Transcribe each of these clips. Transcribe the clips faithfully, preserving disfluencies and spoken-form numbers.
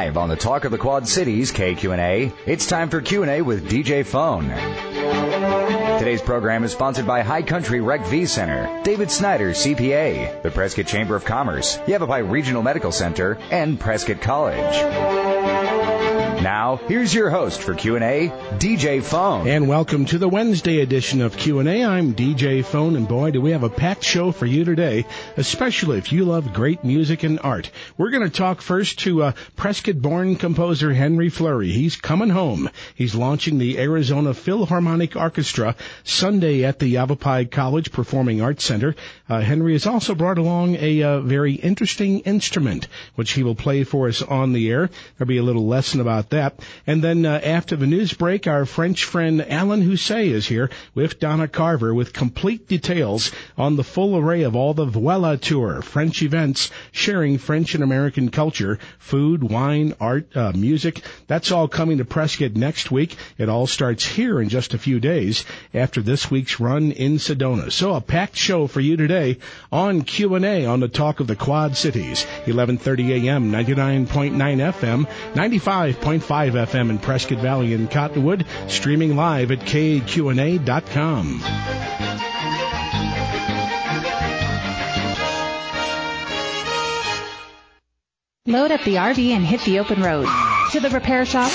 Live on the Talk of the Quad Cities K Q and A, it's time for Q and A with D J Phone. Today's program is sponsored by High Country Rec V Center, David Snyder, C P A, the Prescott Chamber of Commerce, Yavapai Regional Medical Center, and Prescott College. Now, here's your host for Q and A, D J Phone. And welcome to the Wednesday edition of Q and A. I'm D J Phone, and boy, do we have a packed show for you today, especially if you love great music and art. We're going to talk first to uh, Prescott-born composer Henry Fleury. He's coming home. He's launching the Arizona Philharmonic Orchestra Sunday at the Yavapai College Performing Arts Center. Uh, Henry has also brought along a uh, very interesting instrument, which he will play for us on the air. There'll be a little lesson about that. And then uh, after the news break, our French friend Alan Housset is here with Donna Carver with complete details on the full array of all the Voila Tour, French events sharing French and American culture, food, wine, art, uh, music. That's all coming to Prescott next week. It all starts here in just a few days after this week's run in Sedona. So a packed show for you today on Q and A on the Talk of the Quad Cities, eleven thirty a.m., ninety-nine point nine F M, ninety-five point five F M in Prescott Valley and Cottonwood, streaming live at K Q and A dot com. Load up the R V and hit the open road. To the repair shop?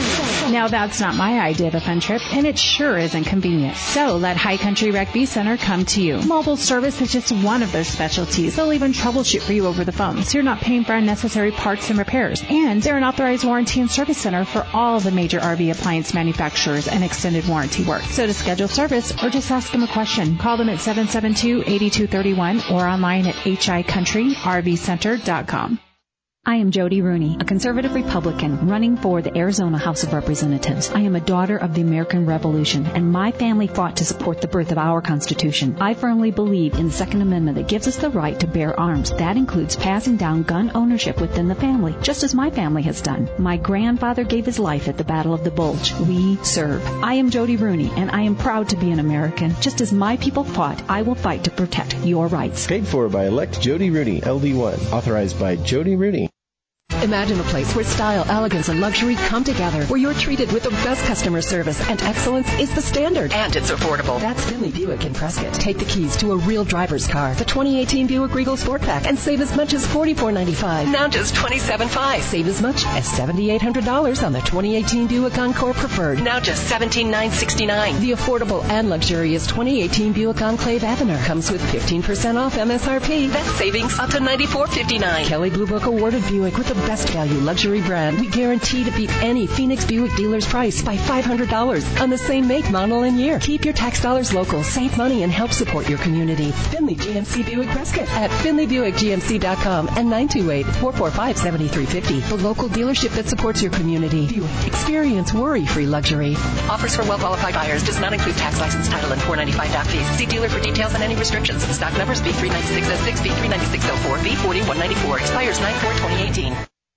Now that's not my idea of a fun trip, and it sure isn't convenient. So let High Country Rec V Center come to you. Mobile service is just one of their specialties. They'll even troubleshoot for you over the phone, so you're not paying for unnecessary parts and repairs. And they're an authorized warranty and service center for all the major R V appliance manufacturers and extended warranty work. So to schedule service or just ask them a question, call them at seven seven two, eight two three one or online at h i country r v center dot com. I am Jody Rooney, a conservative Republican running for the Arizona House of Representatives. I am a daughter of the American Revolution, and my family fought to support the birth of our Constitution. I firmly believe in the Second Amendment that gives us the right to bear arms. That includes passing down gun ownership within the family, just as my family has done. My grandfather gave his life at the Battle of the Bulge. We serve. I am Jody Rooney, and I am proud to be an American. Just as my people fought, I will fight to protect your rights. Paid for by Elect Jody Rooney, L D one. Authorized by Jody Rooney. Imagine a place where style, elegance, and luxury come together, where you're treated with the best customer service and excellence is the standard. And it's affordable. That's Finley Buick in Prescott. Take the keys to a real driver's car, the twenty eighteen Buick Regal Sport Pack, and save as much as forty-four ninety-five. Now just twenty-seven five. Save as much as seven thousand eight hundred dollars on the twenty eighteen Buick Encore Preferred. Now just seventeen thousand nine hundred sixty-nine dollars. The affordable and luxurious twenty eighteen Buick Enclave Avenger comes with fifteen percent off M S R P. That's savings up to ninety-four fifty-nine. Kelly Blue Book awarded Buick with the best value luxury brand. We guarantee to beat any Phoenix Buick dealer's price by five hundred dollars on the same make, model, and year. Keep your tax dollars local, save money, and help support your community. Finley G M C Buick Prescott at finley buick g m c dot com and nine two eight, four four five, seven three five zero. The local dealership that supports your community. Buick. Experience worry-free luxury. Offers for well-qualified buyers. Does not include tax, license, title, and four ninety-five doc fees. See dealer for details and any restrictions. Stock numbers B three ninety-six oh six, B three ninety-six oh four, B forty-one ninety-four. Expires nine four twenty eighteen.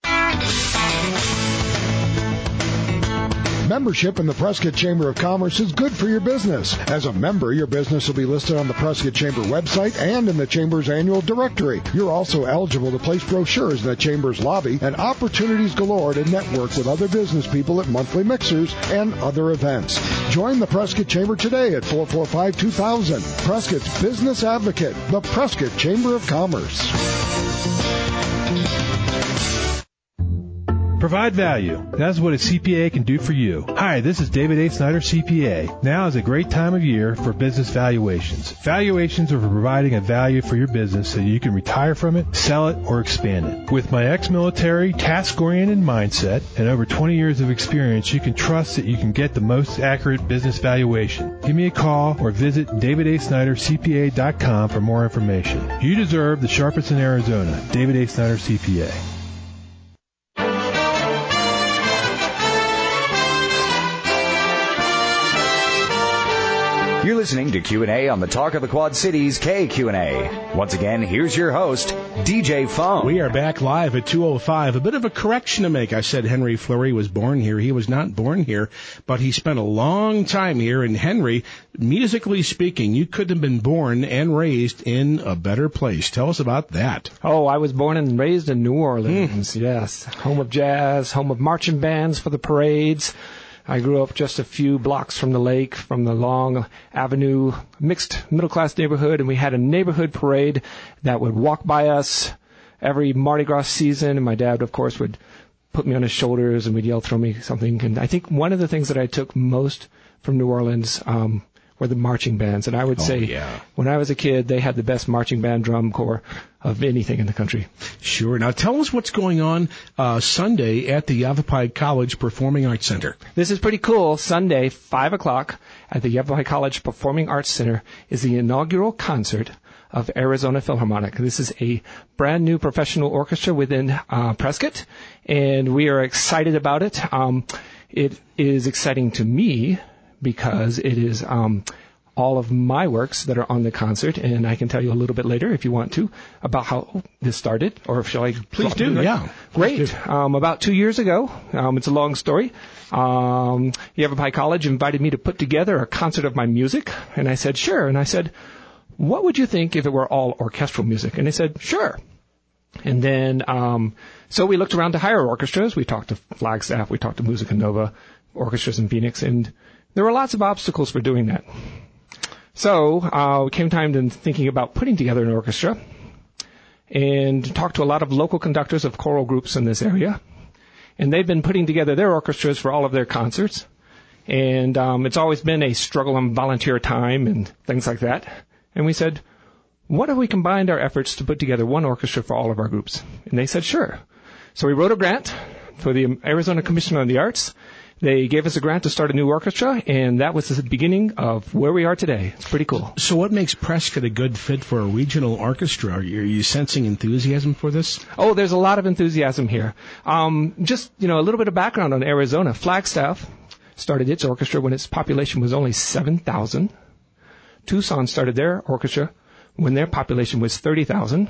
Membership in the Prescott Chamber of Commerce is good for your business. As a member, your business will be listed on the Prescott Chamber website and in the Chamber's annual directory. You're also eligible to place brochures in the Chamber's lobby and opportunities galore to network with other business people at monthly mixers and other events. Join the Prescott Chamber today at four four five, two thousand. Prescott's Business Advocate, the Prescott Chamber of Commerce. Provide value. That's what a C P A can do for you. Hi, this is David A. Snyder, C P A. Now is a great time of year for business valuations. Valuations are for providing a value for your business so you can retire from it, sell it, or expand it. With my ex-military, task-oriented mindset and over twenty years of experience, you can trust that you can get the most accurate business valuation. Give me a call or visit david a snyder c p a dot com for more information. You deserve the sharpest in Arizona. David A. Snyder, C P A. You're listening to Q and A on the Talk of the Quad Cities K Q and A. Once again, here's your host, D J Phone. We are back live at two oh five. A bit of a correction to make. I said Henry Fleury was born here. He was not born here, but he spent a long time here. And Henry, musically speaking, you couldn't have been born and raised in a better place. Tell us about that. Oh, I was born and raised in New Orleans, mm. yes. Home of jazz, home of marching bands for the parades. I grew up just a few blocks from the lake, from the Long Avenue mixed middle-class neighborhood, and we had a neighborhood parade that would walk by us every Mardi Gras season, and my dad, of course, would put me on his shoulders and would yell, throw me something. And I think one of the things that I took most from New Orleans um, were the marching bands, and I would oh, say yeah. when I was a kid, they had the best marching band drum corps of anything in the country. Sure. Now tell us what's going on uh, Sunday at the Yavapai College Performing Arts Center. This is pretty cool. Sunday, five o'clock at the Yavapai College Performing Arts Center is the inaugural concert of Arizona Philharmonic. This is a brand new professional orchestra within uh, Prescott, and we are excited about it. Um, it is exciting to me because it is um, all of my works that are on the concert, and I can tell you a little bit later, if you want to, about how this started, or shall I? Please do, right? yeah. Great. Please do. Um, about two years ago, um, it's a long story, um, Yavapai College invited me to put together a concert of my music, and I said, sure. And I said, what would you think if it were all orchestral music? And they said, sure. And then, um, so we looked around to hire orchestras. We talked to Flagstaff, we talked to Musica Nova, orchestras in Phoenix, and there were lots of obstacles for doing that. So uh, it came time to thinking about putting together an orchestra and talked to a lot of local conductors of choral groups in this area. And they've been putting together their orchestras for all of their concerts. And um, it's always been a struggle on volunteer time and things like that. And we said, what if we combined our efforts to put together one orchestra for all of our groups? And they said, sure. So we wrote a grant for the Arizona Commission on the Arts. They gave us a grant to start a new orchestra, and that was the beginning of where we are today. It's pretty cool. So what makes Prescott a good fit for a regional orchestra? Are you, are you sensing enthusiasm for this? Oh, there's a lot of enthusiasm here. Um, just, you know, a little bit of background on Arizona. Flagstaff started its orchestra when its population was only seven thousand. Tucson started their orchestra when their population was thirty thousand.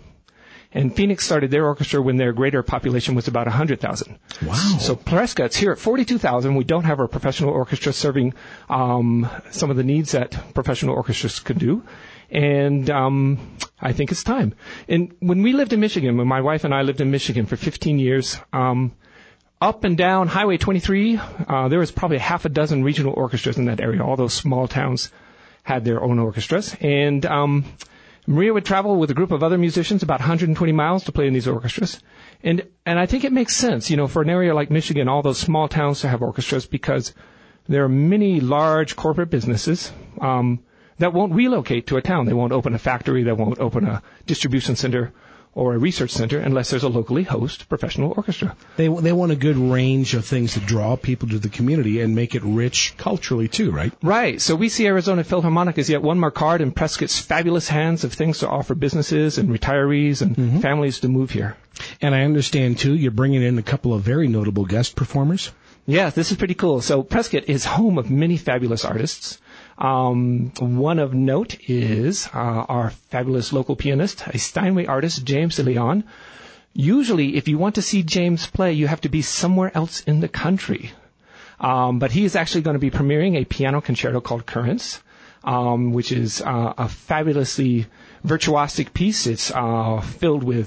And Phoenix started their orchestra when their greater population was about one hundred thousand. Wow. So Prescott's here at forty-two thousand. We don't have our professional orchestra serving um, some of the needs that professional orchestras could do. And um, I think it's time. And when we lived in Michigan, when my wife and I lived in Michigan for fifteen years, um, up and down Highway twenty-three, uh, there was probably half a dozen regional orchestras in that area. All those small towns had their own orchestras. And um Maria would travel with a group of other musicians about one hundred twenty miles to play in these orchestras. And and I think it makes sense, you know, for an area like Michigan, all those small towns to have orchestras, because there are many large corporate businesses um, that won't relocate to a town. They won't open a factory. They won't open a distribution center or a research center unless there's a locally host professional orchestra. They they want a good range of things to draw people to the community and make it rich culturally too, right? Right. So we see Arizona Philharmonic as yet one more card in Prescott's fabulous hands of things to offer businesses and retirees and mm-hmm. families to move here. And I understand too, you're bringing in a couple of very notable guest performers. Yeah, this is pretty cool. So Prescott is home of many fabulous artists. Um, one of note is uh, our fabulous local pianist, a Steinway artist, James DeLeon. Usually, if you want to see James play, you have to be somewhere else in the country. Um, but he is actually going to be premiering a piano concerto called Currents, um, which is uh, a fabulously virtuosic piece. It's uh, filled with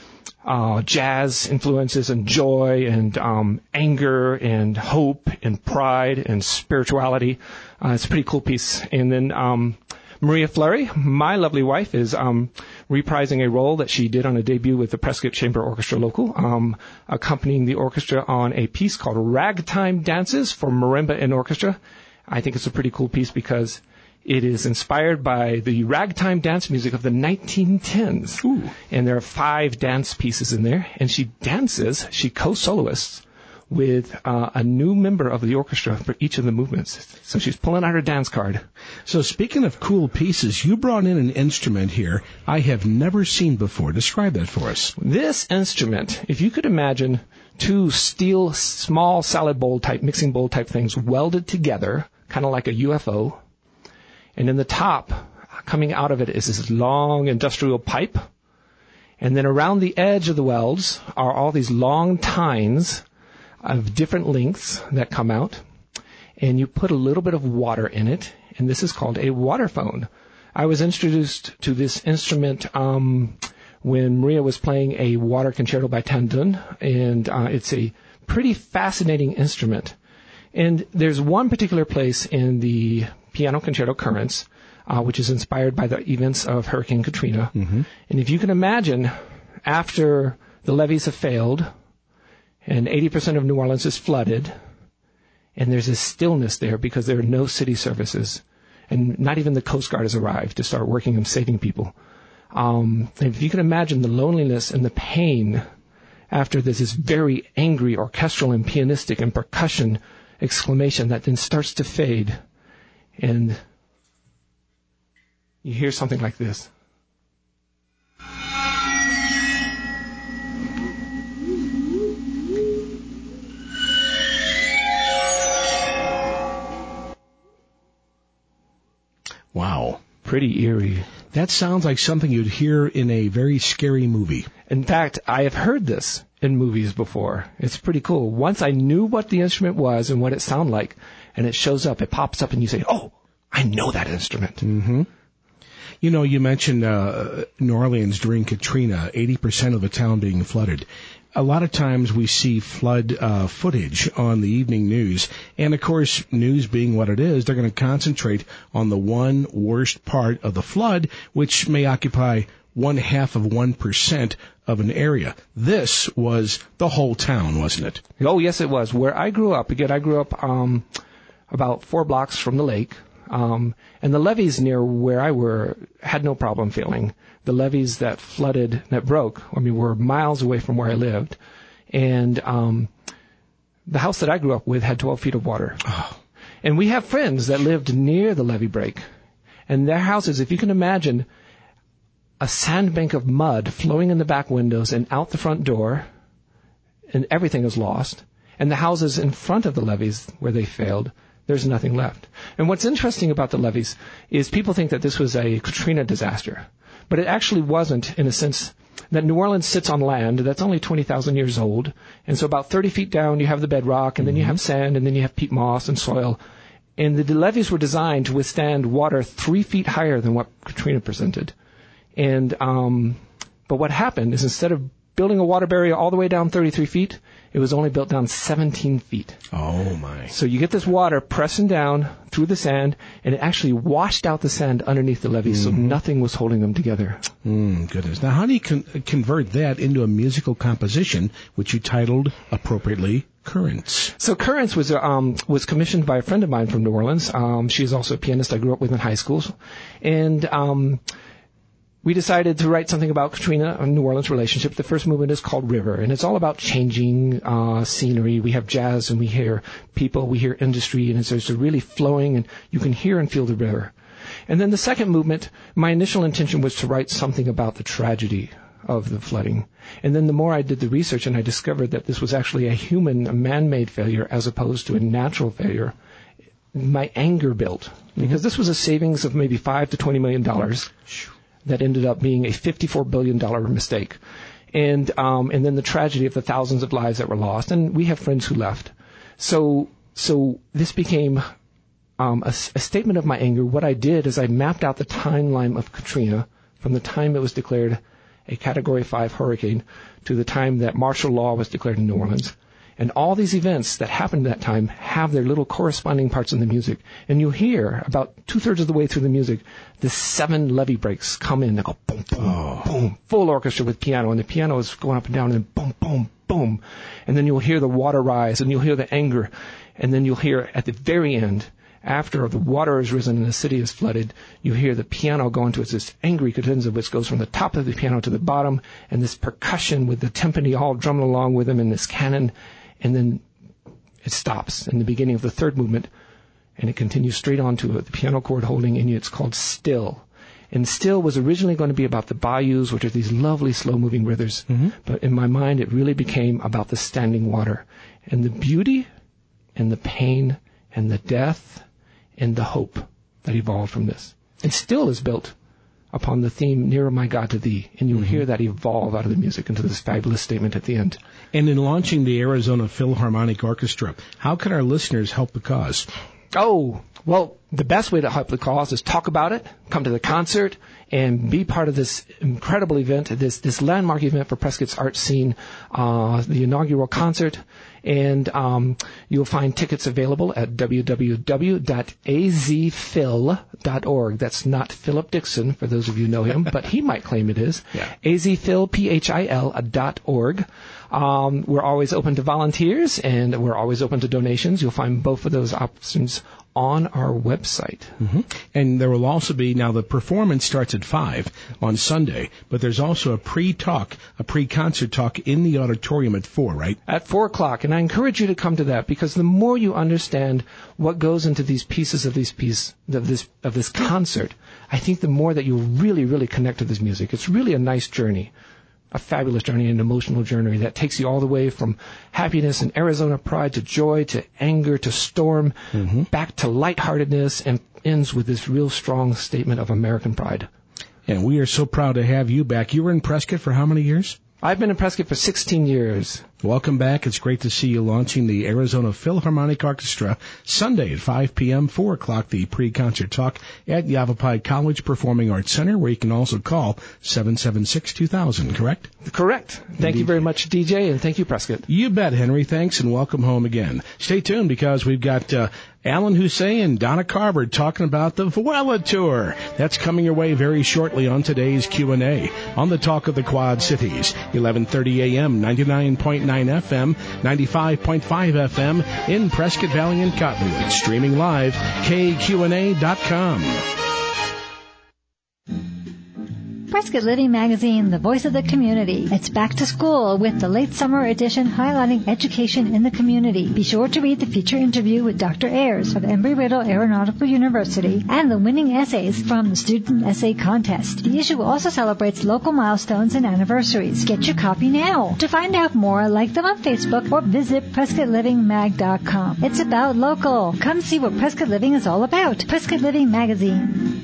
Uh, jazz influences and joy and um, anger and hope and pride and spirituality. Uh, it's a pretty cool piece. And then um, Maria Fleury, my lovely wife, is um, reprising a role that she did on a debut with the Prescott Chamber Orchestra Local, um, accompanying the orchestra on a piece called Ragtime Dances for Marimba and Orchestra. I think it's a pretty cool piece because it is inspired by the ragtime dance music of the nineteen tens. Ooh. And there are five dance pieces in there. And she dances, she co-soloists with uh, a new member of the orchestra for each of the movements. So she's pulling out her dance card. So speaking of cool pieces, you brought in an instrument here I have never seen before. Describe that for us. This instrument, if you could imagine two steel small salad bowl type, mixing bowl type things welded together, kind of like a U F O. And in the top, coming out of it, is this long industrial pipe. And then around the edge of the welds are all these long tines of different lengths that come out. And you put a little bit of water in it, and this is called a waterphone. I was introduced to this instrument um, when Maria was playing a water concerto by Tandun, and uh, it's a pretty fascinating instrument. And there's one particular place in the piano concerto Currents, uh, which is inspired by the events of Hurricane Katrina. Mm-hmm. And if you can imagine, after the levees have failed, and eighty percent of New Orleans is flooded, and there's a stillness there because there are no city services, and not even the Coast Guard has arrived to start working and saving people. Um, and if you can imagine the loneliness and the pain after there's this very angry orchestral and pianistic and percussion exclamation that then starts to fade, and you hear something like this. Wow. Pretty eerie. That sounds like something you'd hear in a very scary movie. In fact, I have heard this in movies before. It's pretty cool. Once I knew what the instrument was and what it sounded like, and it shows up, it pops up, and you say, oh, I know that instrument. Mm-hmm. You know, you mentioned uh, New Orleans during Katrina, eighty percent of the town being flooded. A lot of times we see flood uh, footage on the evening news, and of course, news being what it is, they're going to concentrate on the one worst part of the flood, which may occupy one half of one percent of an area. This was the whole town, wasn't it? Oh, yes, it was. Where I grew up, again, I grew up um, about four blocks from the lake, um, and the levees near where I were had no problem filling. The levees that flooded, that broke, I mean, were miles away from where I lived. And um, the house that I grew up with had twelve feet of water. Oh. And we have friends that lived near the levee break. And their houses, if you can imagine, a sandbank of mud flowing in the back windows and out the front door, and everything is lost. And the houses in front of the levees where they failed, there's nothing left. And what's interesting about the levees is people think that this was a Katrina disaster. But it actually wasn't, in a sense, that New Orleans sits on land that's only twenty thousand years old. And so about thirty feet down, you have the bedrock, and then you have sand, and then you have peat moss and soil. And the levees were designed to withstand water three feet higher than what Katrina presented. And um, but what happened is instead of building a water barrier all the way down thirty-three feet, it was only built down seventeen feet. Oh, my. So you get this water pressing down through the sand, and it actually washed out the sand underneath the levees, mm-hmm. so nothing was holding them together. Mm, goodness. Now, how do you con- convert that into a musical composition, which you titled, appropriately, Currents? So Currents was um, was commissioned by a friend of mine from New Orleans. Um, she's also a pianist I grew up with in high school. And um, we decided to write something about Katrina and New Orleans relationship. The first movement is called River, and it's all about changing uh, scenery. We have jazz, and we hear people, we hear industry, and it's, it's really flowing, and you can hear and feel the river. And then the second movement, my initial intention was to write something about the tragedy of the flooding. And then the more I did the research, and I discovered that this was actually a human, a man-made failure as opposed to a natural failure, my anger built. Because mm-hmm. this was a savings of maybe five to twenty million dollars. That ended up being a fifty-four billion dollars mistake. And um, and then the tragedy of the thousands of lives that were lost. And we have friends who left. So so this became um, a, a statement of my anger. What I did is I mapped out the timeline of Katrina from the time it was declared a Category five hurricane to the time that martial law was declared in New Orleans. And all these events that happened at that time have their little corresponding parts in the music. And you'll hear about two-thirds of the way through the music, the seven levee breaks come in. They go boom, boom, oh. boom, full orchestra with piano. And the piano is going up and down, and then boom, boom, boom. And then you'll hear the water rise, and you'll hear the anger. And then you'll hear at the very end, after the water has risen and the city is flooded, you hear the piano go into this angry cadenza, which goes from the top of the piano to the bottom, and this percussion with the timpani all drumming along with them, and this canon. And then it stops in the beginning of the third movement, and it continues straight on to the piano chord holding, and it's called Still. And Still was originally going to be about the bayous, which are these lovely slow-moving rivers. Mm-hmm. But in my mind, it really became about the standing water. And the beauty and the pain and the death and the hope that evolved from this. And still is built upon the theme, Nearer My God to Thee. And you'll mm-hmm. hear that evolve out of the music into this fabulous statement at the end. And in launching the Arizona Philharmonic Orchestra, how can our listeners help the cause? Oh, well, the best way to help the cause is talk about it, come to the concert, and be part of this incredible event, this this landmark event for Prescott's art scene, uh, the inaugural concert. And um, you'll find tickets available at w w w dot a z phil dot org. That's not Philip Dixon, for those of you who know him, but he might claim it is. Yeah. A Z Phil, P H I L, dot org. Um, we're always open to volunteers, and we're always open to donations. You'll find both of those options on our website. Mm-hmm. And there will also be, now the performance starts at five on Sunday, but there's also a pre-talk, a pre-concert talk in the auditorium at four, right? At four o'clock. And I encourage you to come to that, because the more you understand what goes into these pieces of these piece, of this, of this concert, I think the more that you'll really, really connect to this music. It's really a nice journey. A fabulous journey, an emotional journey that takes you all the way from happiness and Arizona pride to joy to anger to storm, mm-hmm. back to lightheartedness, and ends with this real strong statement of American pride. And we are so proud to have you back. You were in Prescott for how many years? I've been in Prescott for sixteen years. Welcome back. It's great to see you launching the Arizona Philharmonic Orchestra Sunday at five p.m., four o'clock, the pre-concert talk at Yavapai College Performing Arts Center, where you can also call seven seven six, two thousand, correct? Correct. Thank Indeed. you very much, D J, and thank you, Prescott. You bet, Henry. Thanks, and welcome home again. Stay tuned, because we've got uh, Alan Hussein and Donna Carver talking about the Vuela Tour. That's coming your way very shortly on today's Q and A on the Talk of the Quad Cities, eleven thirty a.m., ninety-nine point nine F M, ninety-five point five F M in Prescott Valley and Cottonwood. Streaming live, K Q N A dot com. Prescott Living Magazine, the voice of the community. It's back to school with the late summer edition highlighting education in the community. Be sure to read the feature interview with Doctor Ayers of Embry-Riddle Aeronautical University and the winning essays from the Student Essay Contest. The issue also celebrates local milestones and anniversaries. Get your copy now. To find out more, like them on Facebook or visit prescott living mag dot com. It's about local. Come see what Prescott Living is all about. Prescott Living Magazine.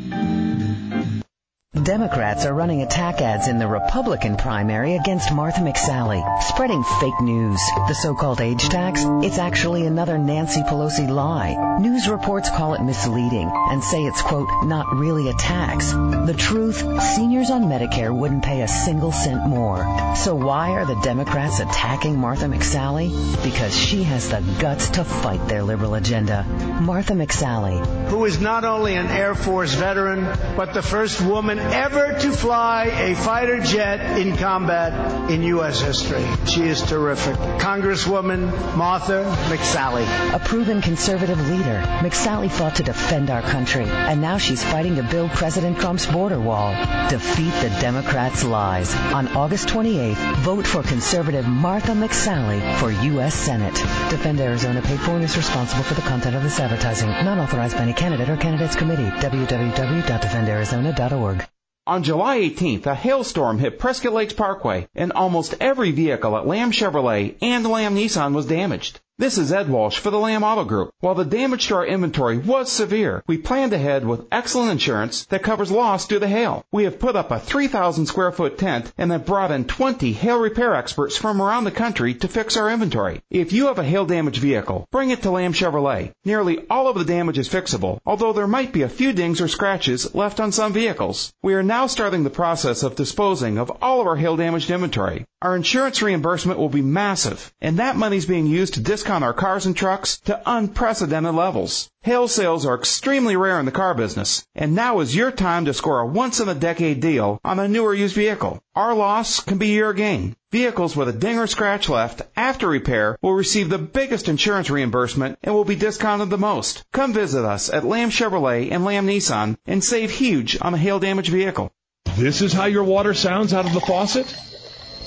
Democrats are running attack ads in the Republican primary against Martha McSally, spreading fake news. The so-called age tax, it's actually another Nancy Pelosi lie. News reports call it misleading and say it's, quote, not really a tax. The truth, seniors on Medicare wouldn't pay a single cent more. So why are the Democrats attacking Martha McSally? Because she has the guts to fight their liberal agenda. Martha McSally, who is not only an Air Force veteran, but the first woman ever to fly a fighter jet in combat in U S history. She is terrific. Congresswoman Martha McSally. A proven conservative leader, McSally fought to defend our country, and now she's fighting to build President Trump's border wall. Defeat the Democrats' lies. On August twenty-eighth, vote for conservative Martha McSally for U S Senate. Defend Arizona paid for and is responsible for the content of this advertising. Not authorized by any candidate or candidates committee. w w w dot defend arizona dot org. On July eighteenth, a hailstorm hit Prescott Lakes Parkway, and almost every vehicle at Lamb Chevrolet and Lamb Nissan was damaged. This is Ed Walsh for the Lamb Auto Group. While the damage to our inventory was severe, we planned ahead with excellent insurance that covers loss due to hail. We have put up a three thousand square foot tent and have brought in twenty hail repair experts from around the country to fix our inventory. If you have a hail-damaged vehicle, bring it to Lamb Chevrolet. Nearly all of the damage is fixable, although there might be a few dings or scratches left on some vehicles. We are now starting the process of disposing of all of our hail-damaged inventory. Our insurance reimbursement will be massive, and that money is being used to discount our cars and trucks to unprecedented levels. Hail sales are extremely rare in the car business, and now is your time to score a once-in-a-decade deal on a newer used vehicle. Our loss can be your gain. Vehicles with a ding or scratch left after repair will receive the biggest insurance reimbursement and will be discounted the most. Come visit us at Lamb Chevrolet and Lamb Nissan and save huge on a hail-damaged vehicle. This is how your water sounds out of the faucet?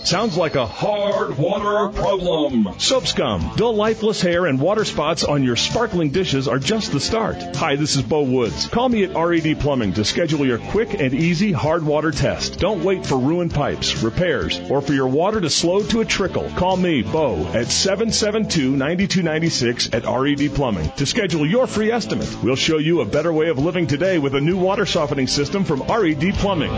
Sounds like a hard water problem. Soap scum, dull, lifeless hair, and water spots on your sparkling dishes are just the start. Hi, this is Bo Woods. Call me at R E D Plumbing to schedule your quick and easy hard water test. Don't wait for ruined pipes, repairs, or for your water to slow to a trickle. Call me, Bo, at seven seven two, nine two nine six at R E D Plumbing to schedule your free estimate. We'll show you a better way of living today with a new water softening system from R E D Plumbing.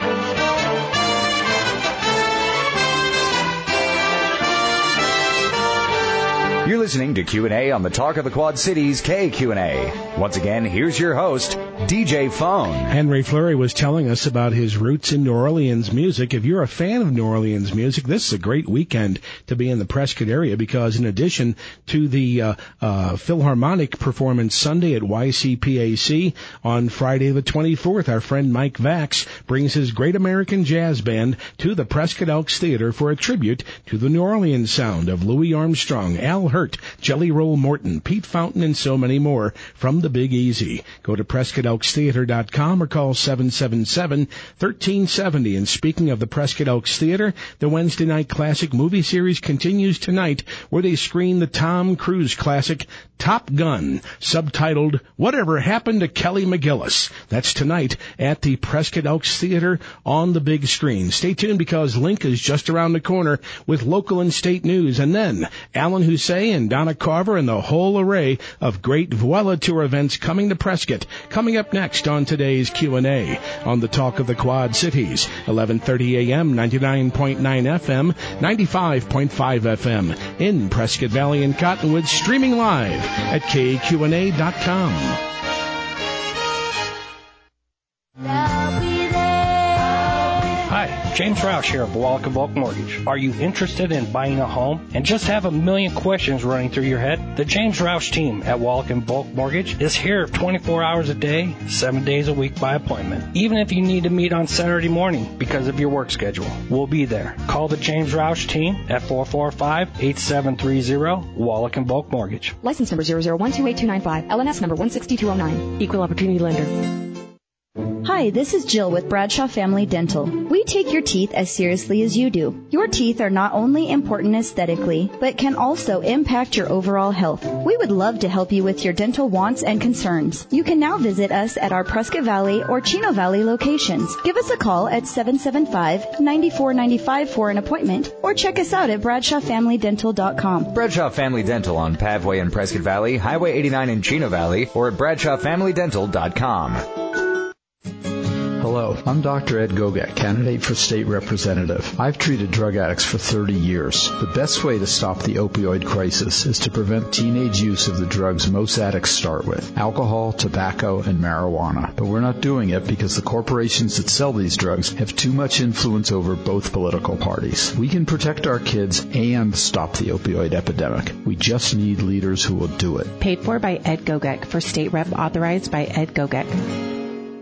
You're listening to Q and A on the Talk of the Quad Cities K Q and A. Once again, here's your host, D J Phone. Henry Fleury was telling us about his roots in New Orleans music. If you're a fan of New Orleans music, this is a great weekend to be in the Prescott area because in addition to the uh, uh, Philharmonic performance Sunday at Y C P A C, on Friday the twenty-fourth, our friend Mike Vax brings his Great American Jazz Band to the Prescott Elks Theater for a tribute to the New Orleans sound of Louis Armstrong, Al Hurt, Jelly Roll Morton, Pete Fountain, and so many more from the Big Easy. Go to Prescott Elks Theater dot com or call seven seven seven, one three seven zero. And speaking of the Prescott Elks Theater, the Wednesday night classic movie series continues tonight where they screen the Tom Cruise classic Top Gun, subtitled Whatever Happened to Kelly McGillis. That's tonight at the Prescott Elks Theater on the big screen. Stay tuned because Link is just around the corner with local and state news. And then Alan Hussein and Donna Carver and the whole array of great Vuela Tour events coming to Prescott. Coming up next on today's Q and A on the Talk of the Quad Cities, eleven thirty a.m., ninety-nine point nine F M, ninety-five point five F M in Prescott Valley and Cottonwood, streaming live at K Q and A dot com. Hi, James Roush here of Wallach and Bulk Mortgage. Are you interested in buying a home and just have a million questions running through your head? The James Roush team at Wallach and Bulk Mortgage is here twenty-four hours a day, seven days a week by appointment. Even if you need to meet on Saturday morning because of your work schedule, we'll be there. Call the James Roush team at four four five, eight seven three zero, Wallach and Bulk Mortgage. License number zero zero one two eight two nine five, L N S number one six two zero nine. Equal Opportunity Lender. Hi, this is Jill with Bradshaw Family Dental. We take your teeth as seriously as you do. Your teeth are not only important aesthetically, but can also impact your overall health. We would love to help you with your dental wants and concerns. You can now visit us at our Prescott Valley or Chino Valley locations. Give us a call at seven seven five, nine four nine five for an appointment, or check us out at bradshaw family dental dot com. Bradshaw Family Dental on Pavway in Prescott Valley, Highway eighty-nine in Chino Valley, or at bradshaw family dental dot com. Hello, I'm Doctor Ed Gogek, candidate for state representative. I've treated drug addicts for thirty years. The best way to stop the opioid crisis is to prevent teenage use of the drugs most addicts start with, alcohol, tobacco, and marijuana. But we're not doing it because the corporations that sell these drugs have too much influence over both political parties. We can protect our kids and stop the opioid epidemic. We just need leaders who will do it. Paid for by Ed Gogek for state rep authorized by Ed Gogek.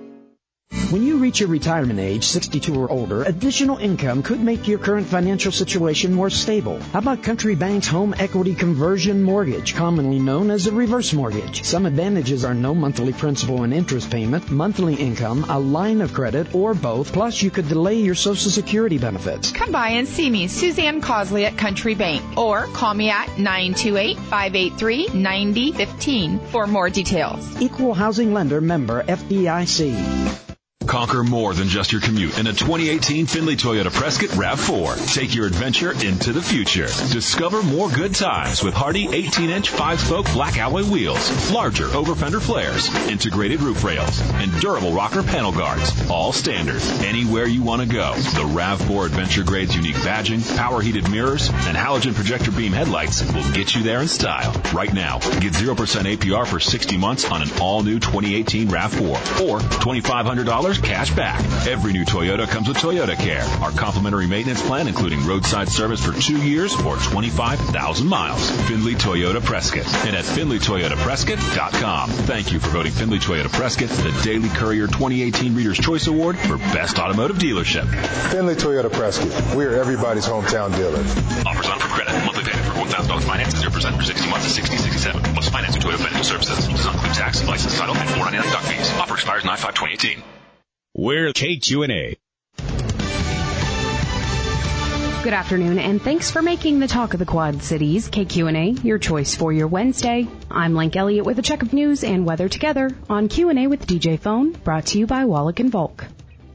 When you reach your retirement age, sixty-two or older, additional income could make your current financial situation more stable. How about Country Bank's Home Equity Conversion Mortgage, commonly known as a reverse mortgage? Some advantages are no monthly principal and interest payment, monthly income, a line of credit, or both. Plus, you could delay your Social Security benefits. Come by and see me, Suzanne Cosley at Country Bank, or call me at nine two eight, five eight three, nine zero one five for more details. Equal Housing Lender, member F D I C. Conquer more than just your commute in a twenty eighteen Findlay Toyota Prescott RAV four. Take your adventure into the future. Discover more good times with hardy eighteen-inch five-spoke black alloy wheels, larger over-fender flares, integrated roof rails, and durable rocker panel guards. All standard. Anywhere you want to go. The RAV four Adventure Grade's unique badging, power-heated mirrors, and halogen projector beam headlights will get you there in style. Right now, get zero percent A P R for sixty months on an all-new twenty eighteen RAV four or twenty-five hundred dollars cash back. Every new Toyota comes with Toyota Care, our complimentary maintenance plan including roadside service for two years or twenty-five thousand miles. Findlay Toyota Prescott and at Findlay Toyota Prescott dot com. Thank you for voting Findlay Toyota Prescott the Daily Courier twenty eighteen Reader's Choice Award for Best Automotive Dealership. Findlay Toyota Prescott. We are everybody's hometown dealer. Offers on for credit. Monthly payment for one thousand dollars finance, zero percent for sixty months is sixty sixty-seven. Plus financing Toyota Financial Services. Does not include tax, license, title, and four ninety-nine doc fees. Offer expires nine five twenty eighteen. We're K Q and A. Good afternoon, and thanks for making the Talk of the Quad Cities, K Q N A, your choice for your Wednesday. I'm Link Elliott with a check of news and weather together on Q and A with D J Phone, brought to you by Wallach and Volk.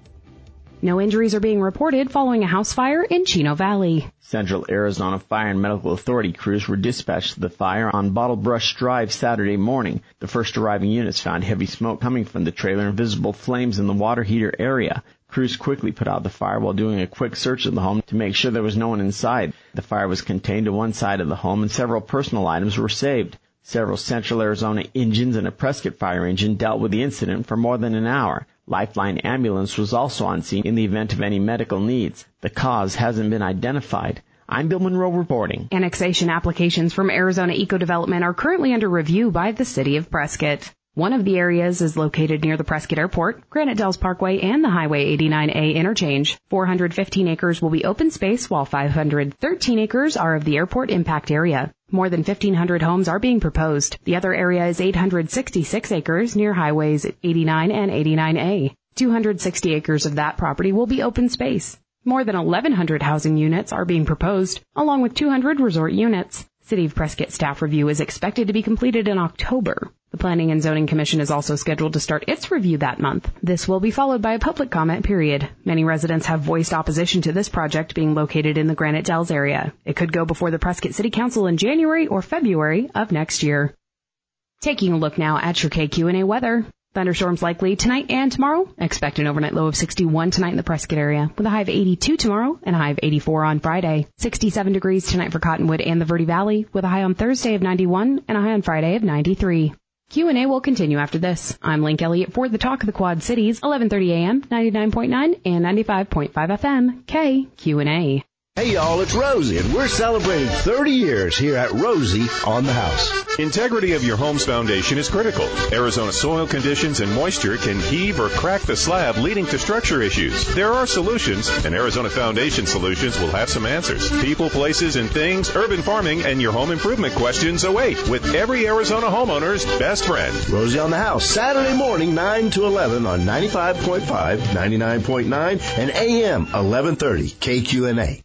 No injuries are being reported following a house fire in Chino Valley. Central Arizona Fire and Medical Authority crews were dispatched to the fire on Bottle Brush Drive Saturday morning. The first arriving units found heavy smoke coming from the trailer and visible flames in the water heater area. Crews quickly put out the fire while doing a quick search of the home to make sure there was no one inside. The fire was contained to one side of the home and several personal items were saved. Several Central Arizona engines and a Prescott fire engine dealt with the incident for more than an hour. Lifeline ambulance was also on scene in the event of any medical needs. The cause hasn't been identified. I'm Bill Monroe reporting. Annexation applications from Arizona Eco Development are currently under review by the city of Prescott. One of the areas is located near the Prescott Airport, Granite Dells Parkway, and the Highway eighty-nine A interchange. four hundred fifteen acres will be open space, while five hundred thirteen acres are of the airport impact area. More than fifteen hundred homes are being proposed. The other area is eight hundred sixty-six acres near Highways eighty-nine and eighty-nine A. two hundred sixty acres of that property will be open space. More than eleven hundred housing units are being proposed, along with two hundred resort units. City of Prescott staff review is expected to be completed in October. The Planning and Zoning Commission is also scheduled to start its review that month. This will be followed by a public comment period. Many residents have voiced opposition to this project being located in the Granite Dells area. It could go before the Prescott City Council in January or February of next year. Taking a look now at your K Q and A weather. Thunderstorms likely tonight and tomorrow. Expect an overnight low of sixty-one tonight in the Prescott area, with a high of eighty-two tomorrow and a high of eighty-four on Friday. sixty-seven degrees tonight for Cottonwood and the Verde Valley, with a high on Thursday of ninety-one and a high on Friday of ninety-three. Q and A will continue after this. I'm Link Elliott for the Talk of the Quad Cities, eleven thirty a.m., ninety-nine point nine and ninety-five point five F M, K Q and A. Hey y'all, it's Rosie, and we're celebrating thirty years here at Rosie on the House. Integrity of your home's foundation is critical. Arizona soil conditions and moisture can heave or crack the slab, leading to structure issues. There are solutions, and Arizona Foundation Solutions will have some answers. People, places, and things, urban farming, and your home improvement questions await with every Arizona homeowner's best friend. Rosie on the House, Saturday morning, nine to eleven on ninety-five point five, ninety-nine point nine, and A M eleven thirty, K Q and A.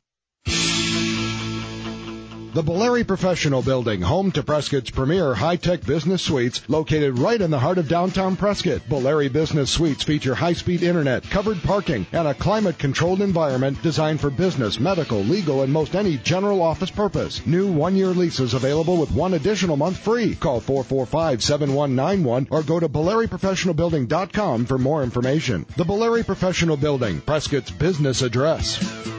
The Boleri Professional Building, home to Prescott's premier high-tech business suites, located right in the heart of downtown Prescott. Boleri Business Suites feature high-speed internet, covered parking, and a climate-controlled environment designed for business, medical, legal, and most any general office purpose. New one-year leases available with one additional month free. Call four four five, seven one nine one or go to boleri professional building dot com for more information. The Boleri Professional Building, Prescott's business address.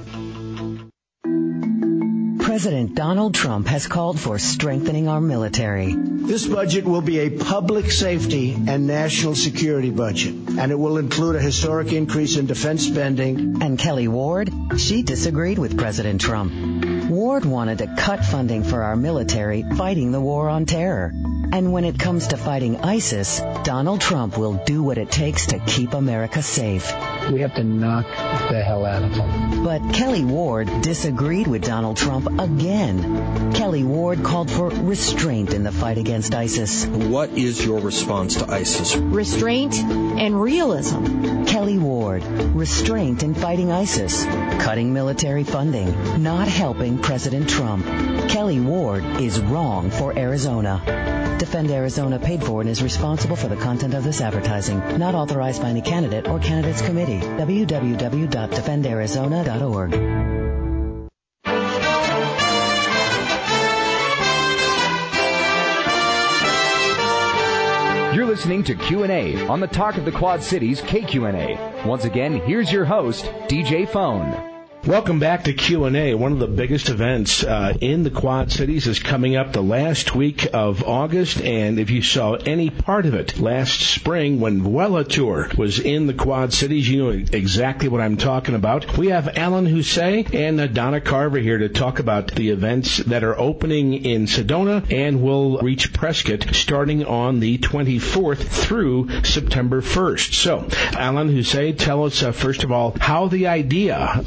President Donald Trump has called for strengthening our military. This budget will be a public safety and national security budget, and it will include a historic increase in defense spending. And Kelly Ward, she disagreed with President Trump. Ward wanted to cut funding for our military fighting the war on terror. And when it comes to fighting ISIS, Donald Trump will do what it takes to keep America safe. We have to knock the hell out of them. But Kelly Ward disagreed with Donald Trump again. Kelly Ward called for restraint in the fight against ISIS. What is your response to ISIS? Restraint and realism. Kelly Ward, restraint in fighting ISIS, cutting military funding, not helping President Trump. Kelly Ward is wrong for Arizona. Defend Arizona paid for and is responsible for the content of this advertising. Not authorized by any candidate or candidates committee. w w w dot defend arizona dot org. You're listening to Q and A on the Talk of the Quad Cities, K Q and A. Once again, here's your host, D J Phone. Welcome back to Q and A. One of the biggest events uh, in the Quad Cities is coming up the last week of August, and if you saw any part of it last spring when Vuela Tour was in the Quad Cities, you know exactly what I'm talking about. We have Alan Hussey and uh, Donna Carver here to talk about the events that are opening in Sedona and will reach Prescott starting on the twenty-fourth through September first. So, Alan Hussey, tell us uh, first of all how the idea of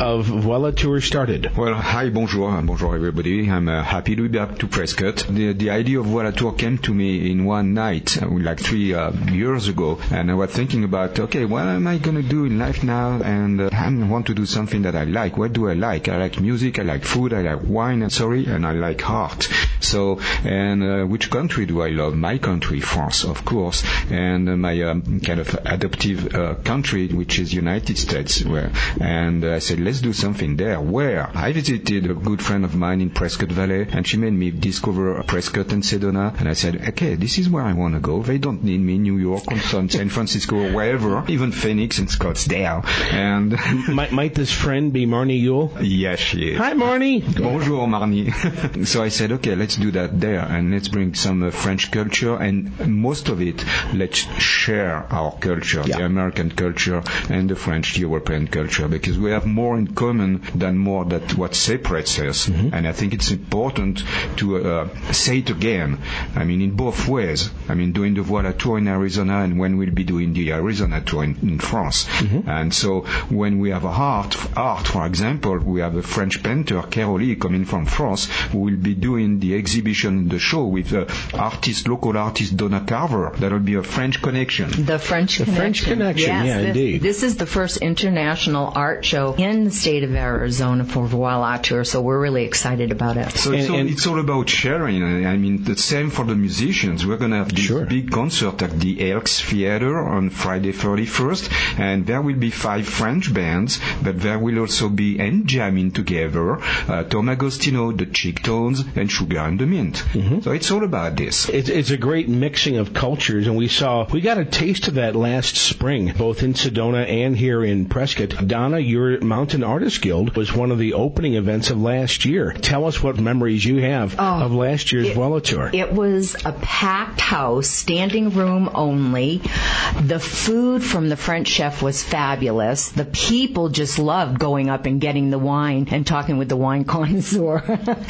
Voila Tour started? Well, hi, bonjour, bonjour everybody. I'm uh, happy to be back to Prescott. The the idea of Voila Tour came to me in one night, uh, like three uh, years ago, and I was thinking about, okay, what am I going to do in life now? And uh, I want to do something that I like. What do I like? I like music, I like food, I like wine, sorry, and I like art. So, and uh, which country do I love? My country, France, of course, and uh, my um, kind of adoptive uh, country, which is United States. Where, and uh, I said, let's do something there. Where? I visited a good friend of mine in Prescott Valley, and she made me discover Prescott and Sedona, and I said, okay, this is where I want to go. They don't need me in New York or San Francisco or wherever, even Phoenix and Scottsdale. And might, might this friend be Marnie Yule? Yes, she is. Hi, Marnie. Bonjour, Marnie. So I said, okay, let's do that there, and let's bring some uh, French culture, and most of it, let's share our culture, yeah. the American culture and the French European culture, because we have more in common than more that what separates us. Mm-hmm. And I think it's important to uh, say it again. I mean, in both ways. I mean, doing the Voila Tour in Arizona, and when we'll be doing the Arizona Tour in, in France. Mm-hmm. And so when we have art, art, for example, we have a French painter, Caroli, coming from France, who will be doing the exhibition, the show with uh, artist, local artist Donna Carver. That will be a French connection. The French the connection. French connection, yes, yeah, this, indeed. This is the first international art show in the state of Arizona for Voila Tour, so we're really excited about it. So it's, and, all, and, it's all about sharing. I mean, the same for the musicians. We're going to have this sure. big concert at the Elks Theater on Friday thirty-first, and there will be five French bands, but there will also be and jamming together uh, Tom Agostino, the Chick Tones, and Sugar and the Mint. Mm-hmm. So it's all about this. It's, it's a great mixing of cultures, and we saw, we got a taste of that last spring, both in Sedona and here in Prescott. Donna, your Mountain Artists Guild was one of the opening events of last year. Tell us what memories you have oh, of last year's Voila Tour. It was a packed house, standing room only. The food from the French chef was fabulous. The people just loved going up and getting the wine and talking with the wine connoisseur.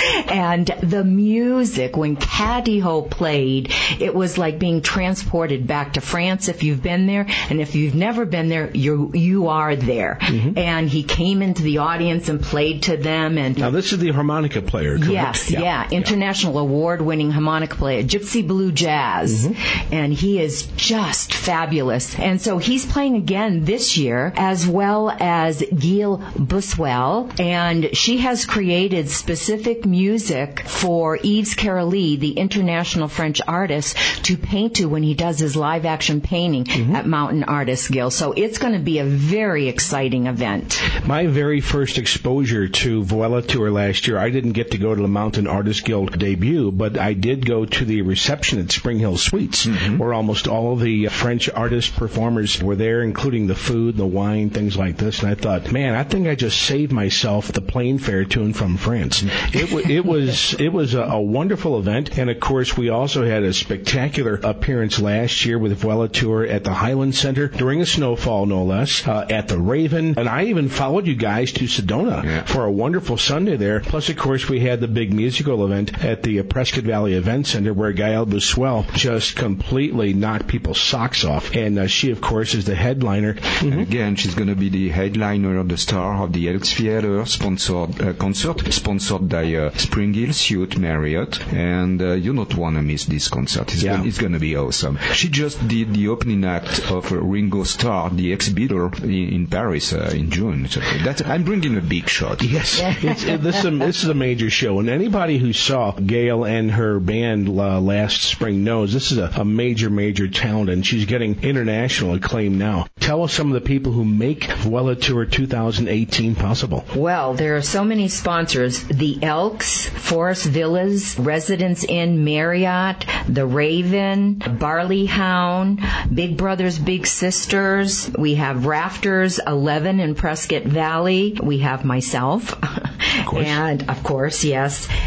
And the music, when Caddy Ho played, it was like being transported back to France if you've been there, and if you've never been there, you you are there. Mm-hmm. And he came into the audience and played to them. And now this is the harmonica player, correct? Yes, yeah, yeah. international yeah. award-winning harmonica player, Gypsy Blue Jazz, mm-hmm. and he is just fabulous. And so he's playing again this year, as well as Gil Buswell, and she has created specific music for Yves Caroli, the international French artist, to paint to when he does his live-action painting mm-hmm. at Mountain Artists Guild. So it's going to be a very exciting event. My very first exposure to Voila Tour last year, I didn't get to go to the Mountain Artists Guild debut, but I did go to the reception at Spring Hill Suites, mm-hmm. where almost all of the French artist performers were there, including the food, the wine, things like this. And I thought, man, I think I just saved myself the plane fare to and from France. It, w- it was it was a, a wonderful event, and of course we also had a spectacular appearance last year with Voila Tour at the Highland Center during a snowfall, no less, uh, at the Raven, and I even followed you guys to Sedona yeah. for a wonderful Sunday there. Plus, of course, we had the big musical event at the uh, Prescott Valley Event Center where Gael Buswell just completely knocked people's socks off, and uh, she, of course, is the headliner. Mm-hmm. And again, she's going to be the headliner, the star of the Elks Theater sponsored uh, concert, sponsored by uh, Spring Hill Suite Marriott, and uh, you don't want to miss this concert. It's, yeah. going, it's going to be awesome. She just did the opening act of uh, Ringo Starr, the ex-Beatle, in, in Paris uh, in June. So that's, I'm bringing a big shot. Yes, it's, it, this, is a, this is a major show, and anybody who saw Gail and her band uh, last spring knows this is a, a major, major talent, and she's getting international acclaim now. Tell us some of the people who make Voila Tour two thousand eighteen possible. Well, there are so many sponsors. The Elks, Forest Villas, Residence Inn Marriott, The Raven, Barley Hound, Big Brothers Big Sisters. We have Rafters eleven in Prescott Valley. We have myself. Of course. And, of course, yes.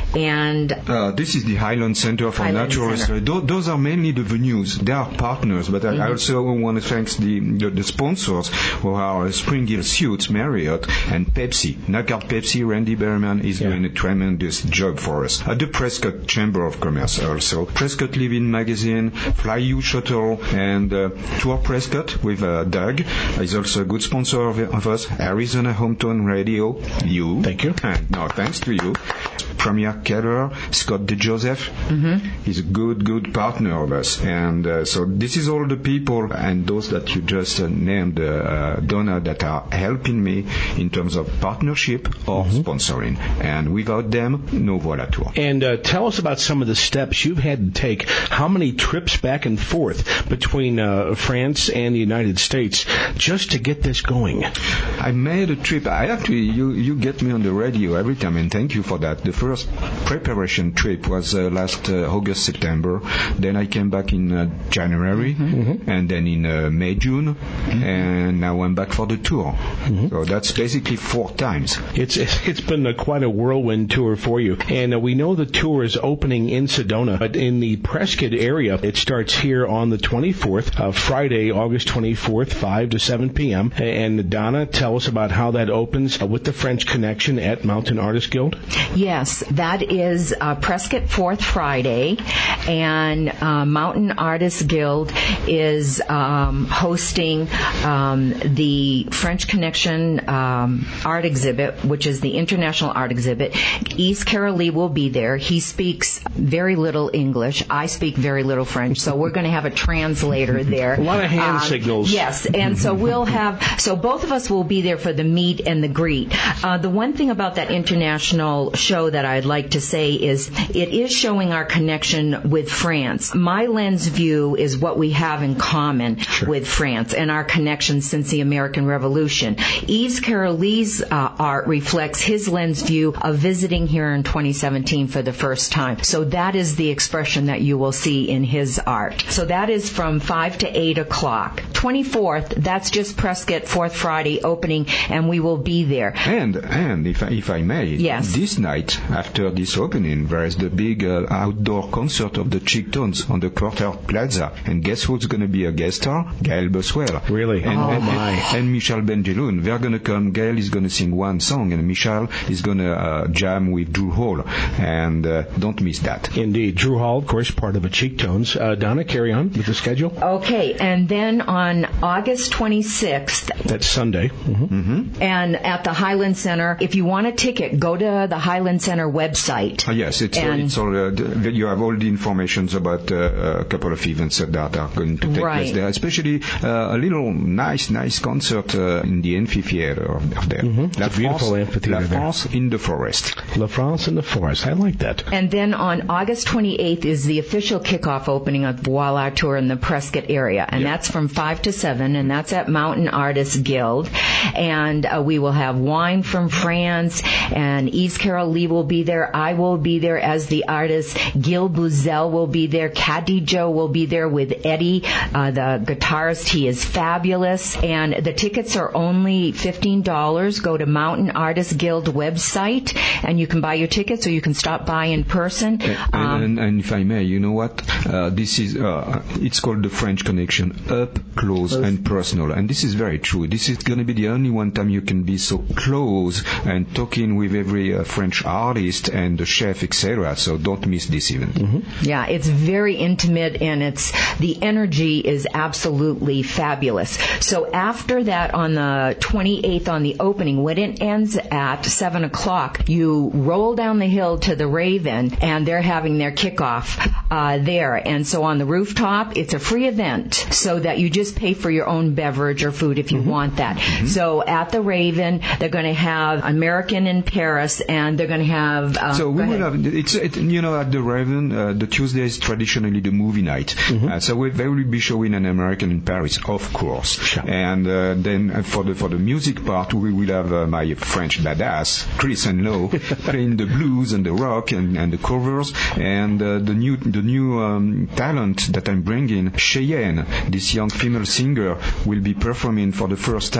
And uh, this is the Highland Center for Highland Natural Center. Restoration. Those are mainly the venues. They are partners, but I Mm-hmm. also want to thank the, the, the sponsors who are Spring Hill Suits, Marriott, and Pepsi. Knockout Pepsi, Randy Berryman is yeah. doing a tremendous job for us. At the Prescott Chamber of Commerce also. Prescott Living Magazine, Fly You Shuttle, and uh, Tour Prescott with uh, Doug is also a good sponsor of, of us. Arizona Hometown Radio, you. Thank you. And no, thanks to you. Premier Keller, Scott DeJoseph, mm-hmm. he's a good, good partner of us. And uh, so this is all the people and those that you just uh, named, uh, Donna, that are helping me in terms of partnership or mm-hmm. sponsoring. And without them, no Voila Tour. And uh, tell us about some of the steps you've had to take. How many trips back and forth between uh, France and the United States just to get this going? I made a trip. I actually, you, you get me on the radio every time, and thank you for that. The first preparation trip was uh, last uh, August, September. Then I came back in uh, January, mm-hmm. and then in uh, May, June, mm-hmm. and now I'm back for the tour. Mm-hmm. So that's basically four times. It's it's been a, quite a whirlwind tour for you, and uh, we know the tour is opening in Sedona, but in the Prescott area, it starts here on the twenty-fourth, uh, Friday, August twenty-fourth, five to seven p.m. And Donna, tell us about how that opens uh, with the French Connection at Mountain Artists Guild. Yes, that is uh, Prescott Fourth Friday, and uh, Mountain Artists Guild is um, hosting um, the French Connection um, art exhibit, which is the International Art Exhibit. East Carol Lee will be there. He speaks very little English. I speak very little French, so we're going to have a translator there. A lot of hand um, signals. Yes, and so we'll have, so both of us will be there for the meet and the greet. Uh, the one thing about that international show that I'd like to say is it is showing our connection with France. My lens view is what we have in common sure. with France and our connection since the American Revolution. Yves Carol Lee's uh, art reflects his lens view of visiting here in twenty seventeen for the first time. So that is the expression that you will see in his art. So that is from five to eight o'clock. twenty-fourth, that's just Prescott, Fourth Friday opening, and we will be there. And, and if, I, if I may, yes. this night, after this opening, there is the big uh, outdoor concert of the Chicktones on the Courtyard Plaza. And guess who's going to be a guest star? Gail Boswell. Really? And, oh, and, my. And, and Michel Benjeloun. They're going to come. Gail is going to sing one song, and Michel is going to uh, jam with Drew Hall. And uh, don't miss that. Indeed. Drew Hall, of course, part of the Chicktones. Uh, Donna, carry on with the schedule. Okay. And then on August twenty-sixth. That's Sunday. Mm-hmm. Mm-hmm. And at the Highland Center, if you want a ticket, go to the Highland Center website. Uh, yes, it's, uh, it's all, uh, the, you have all the information about uh, a couple of events that are going to take right. place there, especially uh, a little nice, nice concert uh, in the amphitheater of there. Mm-hmm. La it's a beautiful France, amphitheater La there. France in the forest. La France in the forest. I like that. And then on August twenty-eighth is the official kickoff opening of Voila Tour in the Prescott area, and yeah. that's from five to seven, and that's at Mountain Artists Guild. And uh, we will have wine from France, and Yves Carol Lee will be there. I will be there as the artist. Gil Buzel will be there. Caddy Joe will be there with Eddie, uh, the guitarist. He is fabulous. And the tickets are only fifteen dollars. Go to Mountain Artists Guild website, and you can buy your tickets, or you can stop by in person. And, um, and, and if I may, you know what? Uh, this is, uh, it's called the French Connection, up close and personal. And this is very true. This is going to be the only one time you can be so close and talking with every uh, French artist and the chef, et cetera. So don't miss this event. Mm-hmm. Yeah, it's very intimate, and it's the energy is absolutely fabulous. So after that, on the twenty-eighth, on the opening, when it ends at seven o'clock, you roll down the hill to the Raven, and they're having their kickoff uh, there. And so on the rooftop, it's a free event, so that you just pay for your own beverage or food if you mm-hmm. want that. Mm-hmm. So at the Raven, they're going to have American in Paris, and they're going to have. Uh, so we will have. It's it, you know at the Raven, uh, the Tuesday is traditionally the movie night. Mm-hmm. Uh, so we, they will be showing an American in Paris, of course. Sure. And uh, then for the for the music part, we will have uh, my French badass Chris and Lowe playing the blues and the rock and, and the covers, and uh, the new the new um, talent that I'm bringing, Cheyenne, this young female singer, will be performing for the first time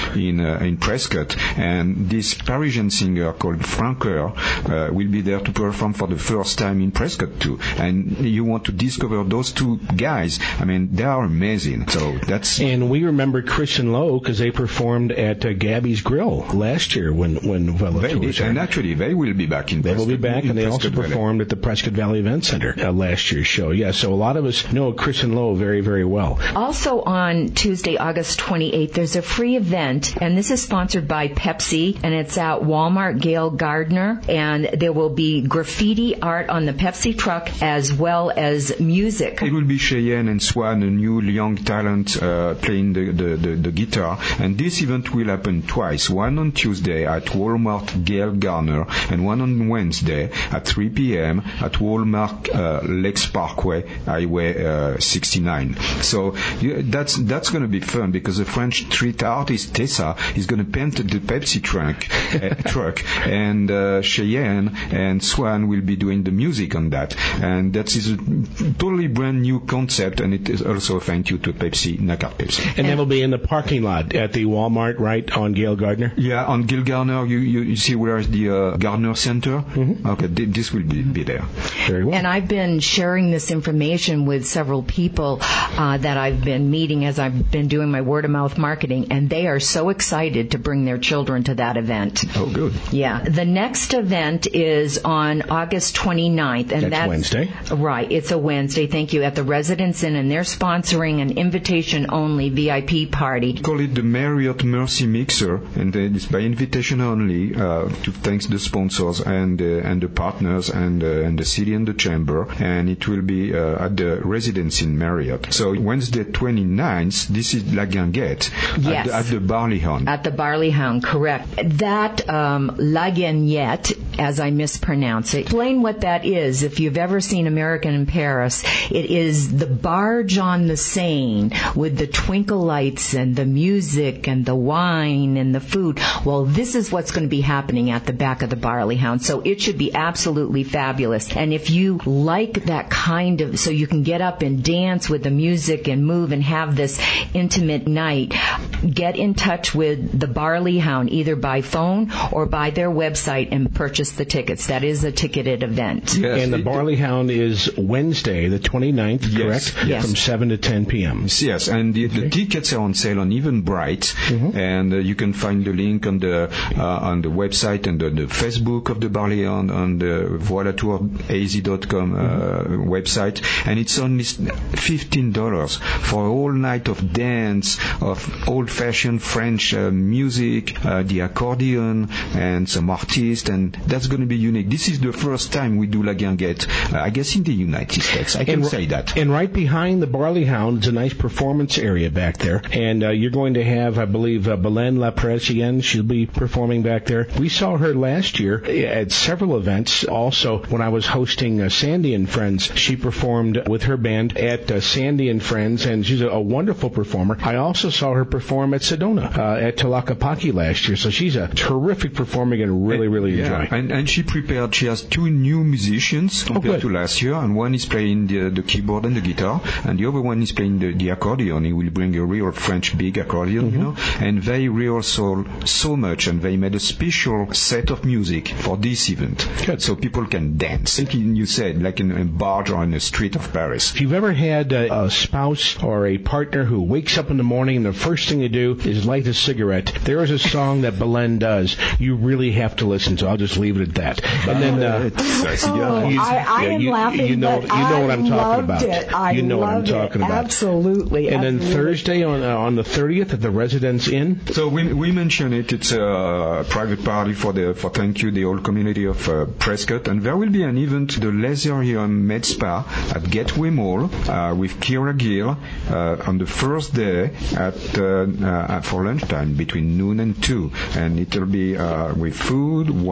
in uh, in Prescott, and this Parisian singer called Francoeur uh, will be there to perform for the first time in Prescott too. And you want to discover those two guys? I mean, they are amazing. So that's and we remember Chris and Lowe because they performed at uh, Gabby's Grill last year when when Velator was there. And actually, they will be back in. They Prescott, will be back, and they Prescott also performed Valley. at the Prescott Valley Event Center uh, last year's show. Yeah, so a lot of us know Chris and Lowe very, very well. Also on Tuesday, August twenty-eighth, there's a free event, and this is sponsored by Pepsi, and it's at Walmart Gail Gardner, and there will be graffiti art on the Pepsi truck as well as music. It will be Cheyenne and Swan, a new young talent uh, playing the, the, the, the guitar, and this event will happen twice, one on Tuesday at Walmart Gail Gardner, and one on Wednesday at three p.m. at Walmart uh, Lakes Parkway, Highway uh, sixty-nine. So yeah, that's that's going to be fun because the French street artist Tessa is going to paint the Pepsi truck, uh, truck, and uh, Cheyenne and Swan will be doing the music on that. And that is a totally brand new concept, and it is also a thank you to Pepsi, Nakar Pepsi. And that will be in the parking lot at the Walmart, right, on Gail Gardner? Yeah, on Gail Gardner, you, you, you see where is the uh, Gardner Center? Mm-hmm. Okay, th- this will be, be there. Very well. And I've been sharing this information with several people uh, that I've been meeting as I've been doing my word-of-mouth marketing, and they are so excited to bring their children to that event. Oh, good. Yeah. The next event is on August twenty-ninth. And that's, that's Wednesday. Right. It's a Wednesday. Thank you. At the Residence Inn, and they're sponsoring an invitation-only V I P party. Call it the Marriott Mercy Mixer, and it's by invitation only uh, to thanks the sponsors and uh, and the partners and uh, and the city and the chamber, and it will be uh, at the Residence Inn Marriott. So Wednesday twenty-ninth, this is La Guinguette yes. at, the, at the Barley Hound. At the Barley Hound, correct. That um, La Guinguette, as I mispronounce it, explain what that is. If you've ever seen American in Paris, it is the barge on the Seine with the twinkle lights and the music and the wine and the food. Well, this is what's going to be happening at the back of the Barley Hound. So it should be absolutely fabulous. And if you like that kind of, so you can get up and dance with the music and move and have this intimate night, get in touch with the Barley Hound either by phone or by their website and purchase the tickets. That is a ticketed event. Yes. And the Barley Hound is Wednesday, the twenty-ninth, yes. correct? Yes. From seven to ten p.m. Yes, and the, the tickets are on sale on Eventbrite, mm-hmm. and uh, you can find the link on the uh, on the website and the, the Facebook of the Barley Hound on the voila tour a z dot com uh, mm-hmm. website, and it's only fifteen dollars for a whole night of dance, of old-fashioned French uh, music, uh, the accordion, and some artists, and that's going to be unique. This is the first time we do La Guinguette, uh, I guess in the United States. I can and, say that. And right behind the Barley Hound is a nice performance area back there, and uh, you're going to have, I believe, uh, Belen Lapresienne. She'll be performing back there. We saw her last year at several events. Also, when I was hosting uh, Sandy and Friends, she performed with her band at uh, Sandy and Friends, and she's a, a wonderful performer. I also saw her perform at Sedona uh, at Tlaquepaque last year, so she's a terrific performer and really, really yeah. enjoy. And, and she prepared, she has two new musicians compared oh, to last year, and one is playing the, the keyboard and the guitar, and the other one is playing the, the accordion. He will bring a real French big accordion, mm-hmm. you know, and they rehearsal so much, and they made a special set of music for this event. Good. So people can dance. Like you said, like in a barge or in a street of Paris. If you've ever had a, a spouse or a partner who wakes up in the morning and the first thing you do is light a cigarette, there is a song that Belen does you really have to listen to. I'll just leave it at that. And then uh, oh, you, I, I yeah, am you, laughing, you know, but you know what I'm I talking loved about. It. I you know what I'm loved talking it. about. Absolutely. And absolutely. then Thursday on uh, on the thirtieth at the Residence Inn. So we we mentioned it. It's a private party for the for thank you the whole community of uh, Prescott, and there will be an event, the Leisure Home Med Spa at Gateway Mall uh, with Kira Gill uh, on the first day at uh, uh, for lunchtime between noon and two, and it'll be uh, with food, wine,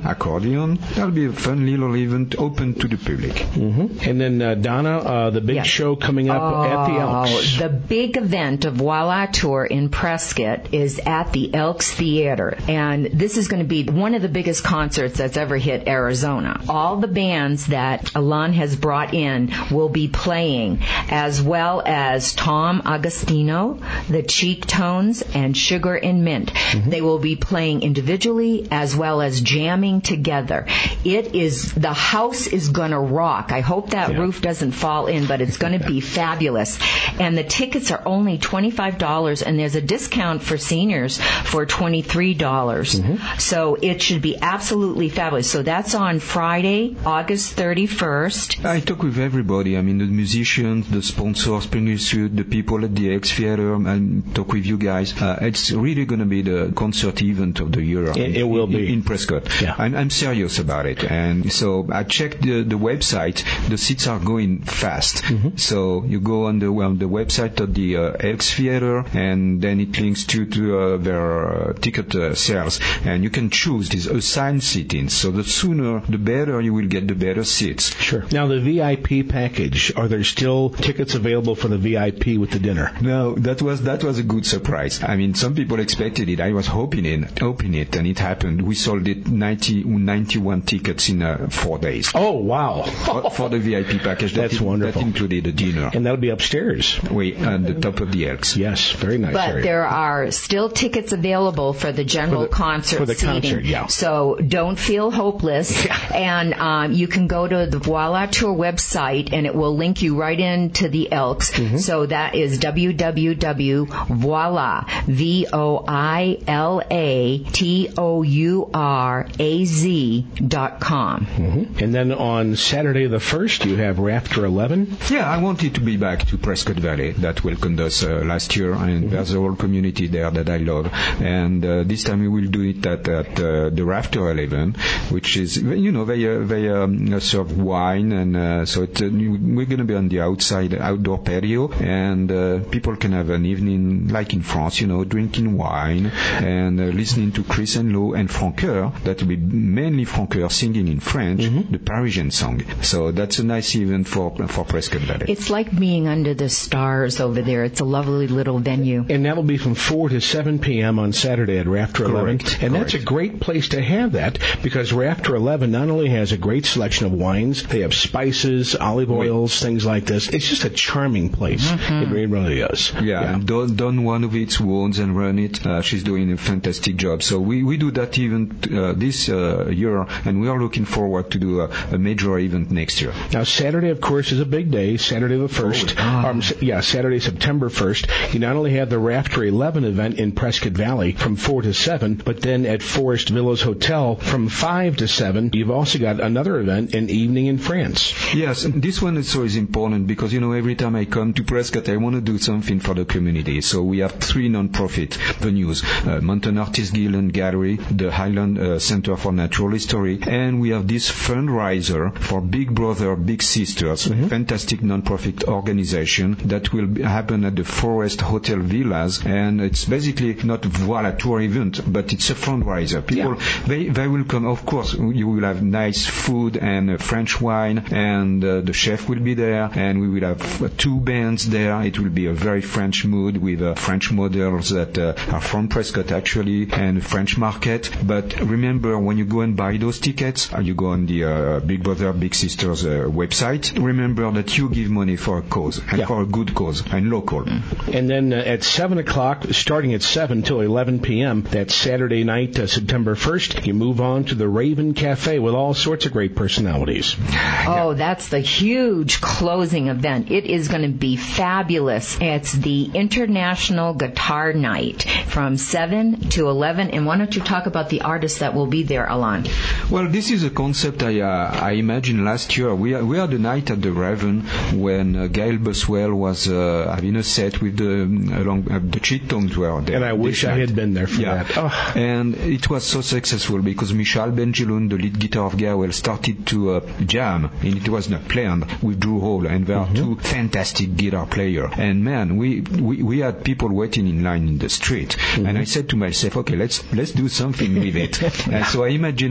accordion. That'll be a fun little event open to the public. Mm-hmm. And then, uh, Donna, uh, the big yes. show coming up oh, at the Elks. The big event of Voila Tour in Prescott is at the Elks Theater. And this is going to be one of the biggest concerts that's ever hit Arizona. All the bands that Alon has brought in will be playing, as well as Tom Agostino, the Cheek Tones, and Sugar and Mint. Mm-hmm. They will be playing individually as well as jamming together. It is, the house is going to rock. I hope that yeah. roof doesn't fall in, but it's going to be fabulous. And the tickets are only twenty-five dollars, and there's a discount for seniors for twenty-three dollars. Mm-hmm. So it should be absolutely fabulous. So that's on Friday, August thirty-first. I talk with everybody. I mean, the musicians, the sponsors, the people at the X Theater. I talk with you guys. Uh, it's really going to be the concert event of the year. It, it will be. In, in Prescott. Yeah. I'm, I'm serious about it. And so I checked the, the website. The seats are going fast. Mm-hmm. So you go on the, well, the website of the uh, Elks Theater, and then it links to, to uh, their uh, ticket uh, sales. And you can choose these assigned seatings. So the sooner, the better you will get the better seats. Sure. Now, the V I P package, are there still tickets available for the V I P with the dinner? No, that was that was a good surprise. I mean, some people expected it. I was hoping it, hoping it, and it happened. We sold it ninety, ninety-one tickets in uh, four days. Oh, wow. for, for the V I P package. That's that, wonderful. That included a dinner. And that'll be upstairs. We at the top of the Elks. Yes, very nice. But area. there are still tickets available for the general for the, concert for the seating. Concert, yeah. So don't feel hopeless. Yeah. And um, you can go to the Voila Tour website, and it will link you right into the Elks. Mm-hmm. So that is w w w dot voila, V O I L A T O U R A Z dot com. Mm-hmm. And then on Saturday the first, you have Rafter eleven. Yeah, I wanted to be back to Prescott Valley that welcomed us uh, last year, and mm-hmm. there's a whole community there that I love. And uh, this time we will do it at, at uh, the Rafter eleven, which is, you know, they, uh, they um, serve wine, and uh, so it, uh, we're going to be on the outside, outdoor patio, and uh, people can have an evening like in France, you know, drinking wine and uh, listening to Chris and Lo and Francoeur. That will be mainly Francoeur singing in French, mm-hmm. the Parisian song. So that's a nice event for for Prescott Valley. It's like being under the stars over there. It's a lovely little venue. And that'll be from four to seven p.m. on Saturday at Rafter eleven. Correct. And Correct. That's a great place to have that, because Rafter eleven not only has a great selection of wines, they have spices, olive oils, oui. things like this. It's just a charming place. Mm-hmm. It really is. Yeah, yeah. and Dawn, Dawn one of its owns and run it. Uh, she's doing a fantastic job. So we, we do that event uh, this uh, year, and we are looking forward to do a, a major event next year. Now, Saturday, of course, is a big day, Saturday the first. Oh, um, yeah, Saturday, September first. You not only have the Rafter eleven event in Prescott Valley from four to seven, but then at Forest Villas Hotel from five to seven, you've also got another event, an evening in France. Yes, this one is always important because, you know, every time I come to Prescott, I want to do something for the community. So we have three non-profit venues, uh, Mountain Artist Guild and Gallery, the Highland uh, Center for Natural History, and we have this fundraiser for Big Brother, Big Sisters, mm-hmm. fantastic non-profit organization that will be, happen at the Forest Hotel Villas, and it's basically not a Voila Tour event, but it's a fundraiser. People, yeah. they, they will come, of course, you will have nice food and uh, French wine, and uh, the chef will be there, and we will have uh, two bands there. It will be a very French mood with uh, French models that uh, are from Prescott actually, and French market. But remember, when you go and buy those tickets, uh, you go on the uh, Big Brother Big Sisters uh, website, remember that you give money for a cause, and yeah. for a good cause, and local. And then uh, at seven o'clock, starting at seven till eleven p.m., that's Saturday night, uh, September first, you move on to the Raven Cafe with all sorts of great personalities. Oh, yeah. That's the huge closing event. It is going to be fabulous. It's the International Guitar Night from seven to eleven. And why don't you talk about the artists that will be there, Alon? Well, this is a concept I uh, I imagined last year. We, we had a night at the Raven when uh, Gail Buswell was uh, having a set with the along uh, the Cheek Tones were there. And I wish night. I had been there for yeah. that. Oh. And it was so successful because Michal Benjeloun, the lead guitar of Gail, started to uh, jam, and it was not planned with Drew Hall, and there mm-hmm. are two fantastic guitar players. And man, we, we, we had people waiting in line in the street, mm-hmm. and I said to myself, okay, let's let's do something with it. And so I imagine I talked with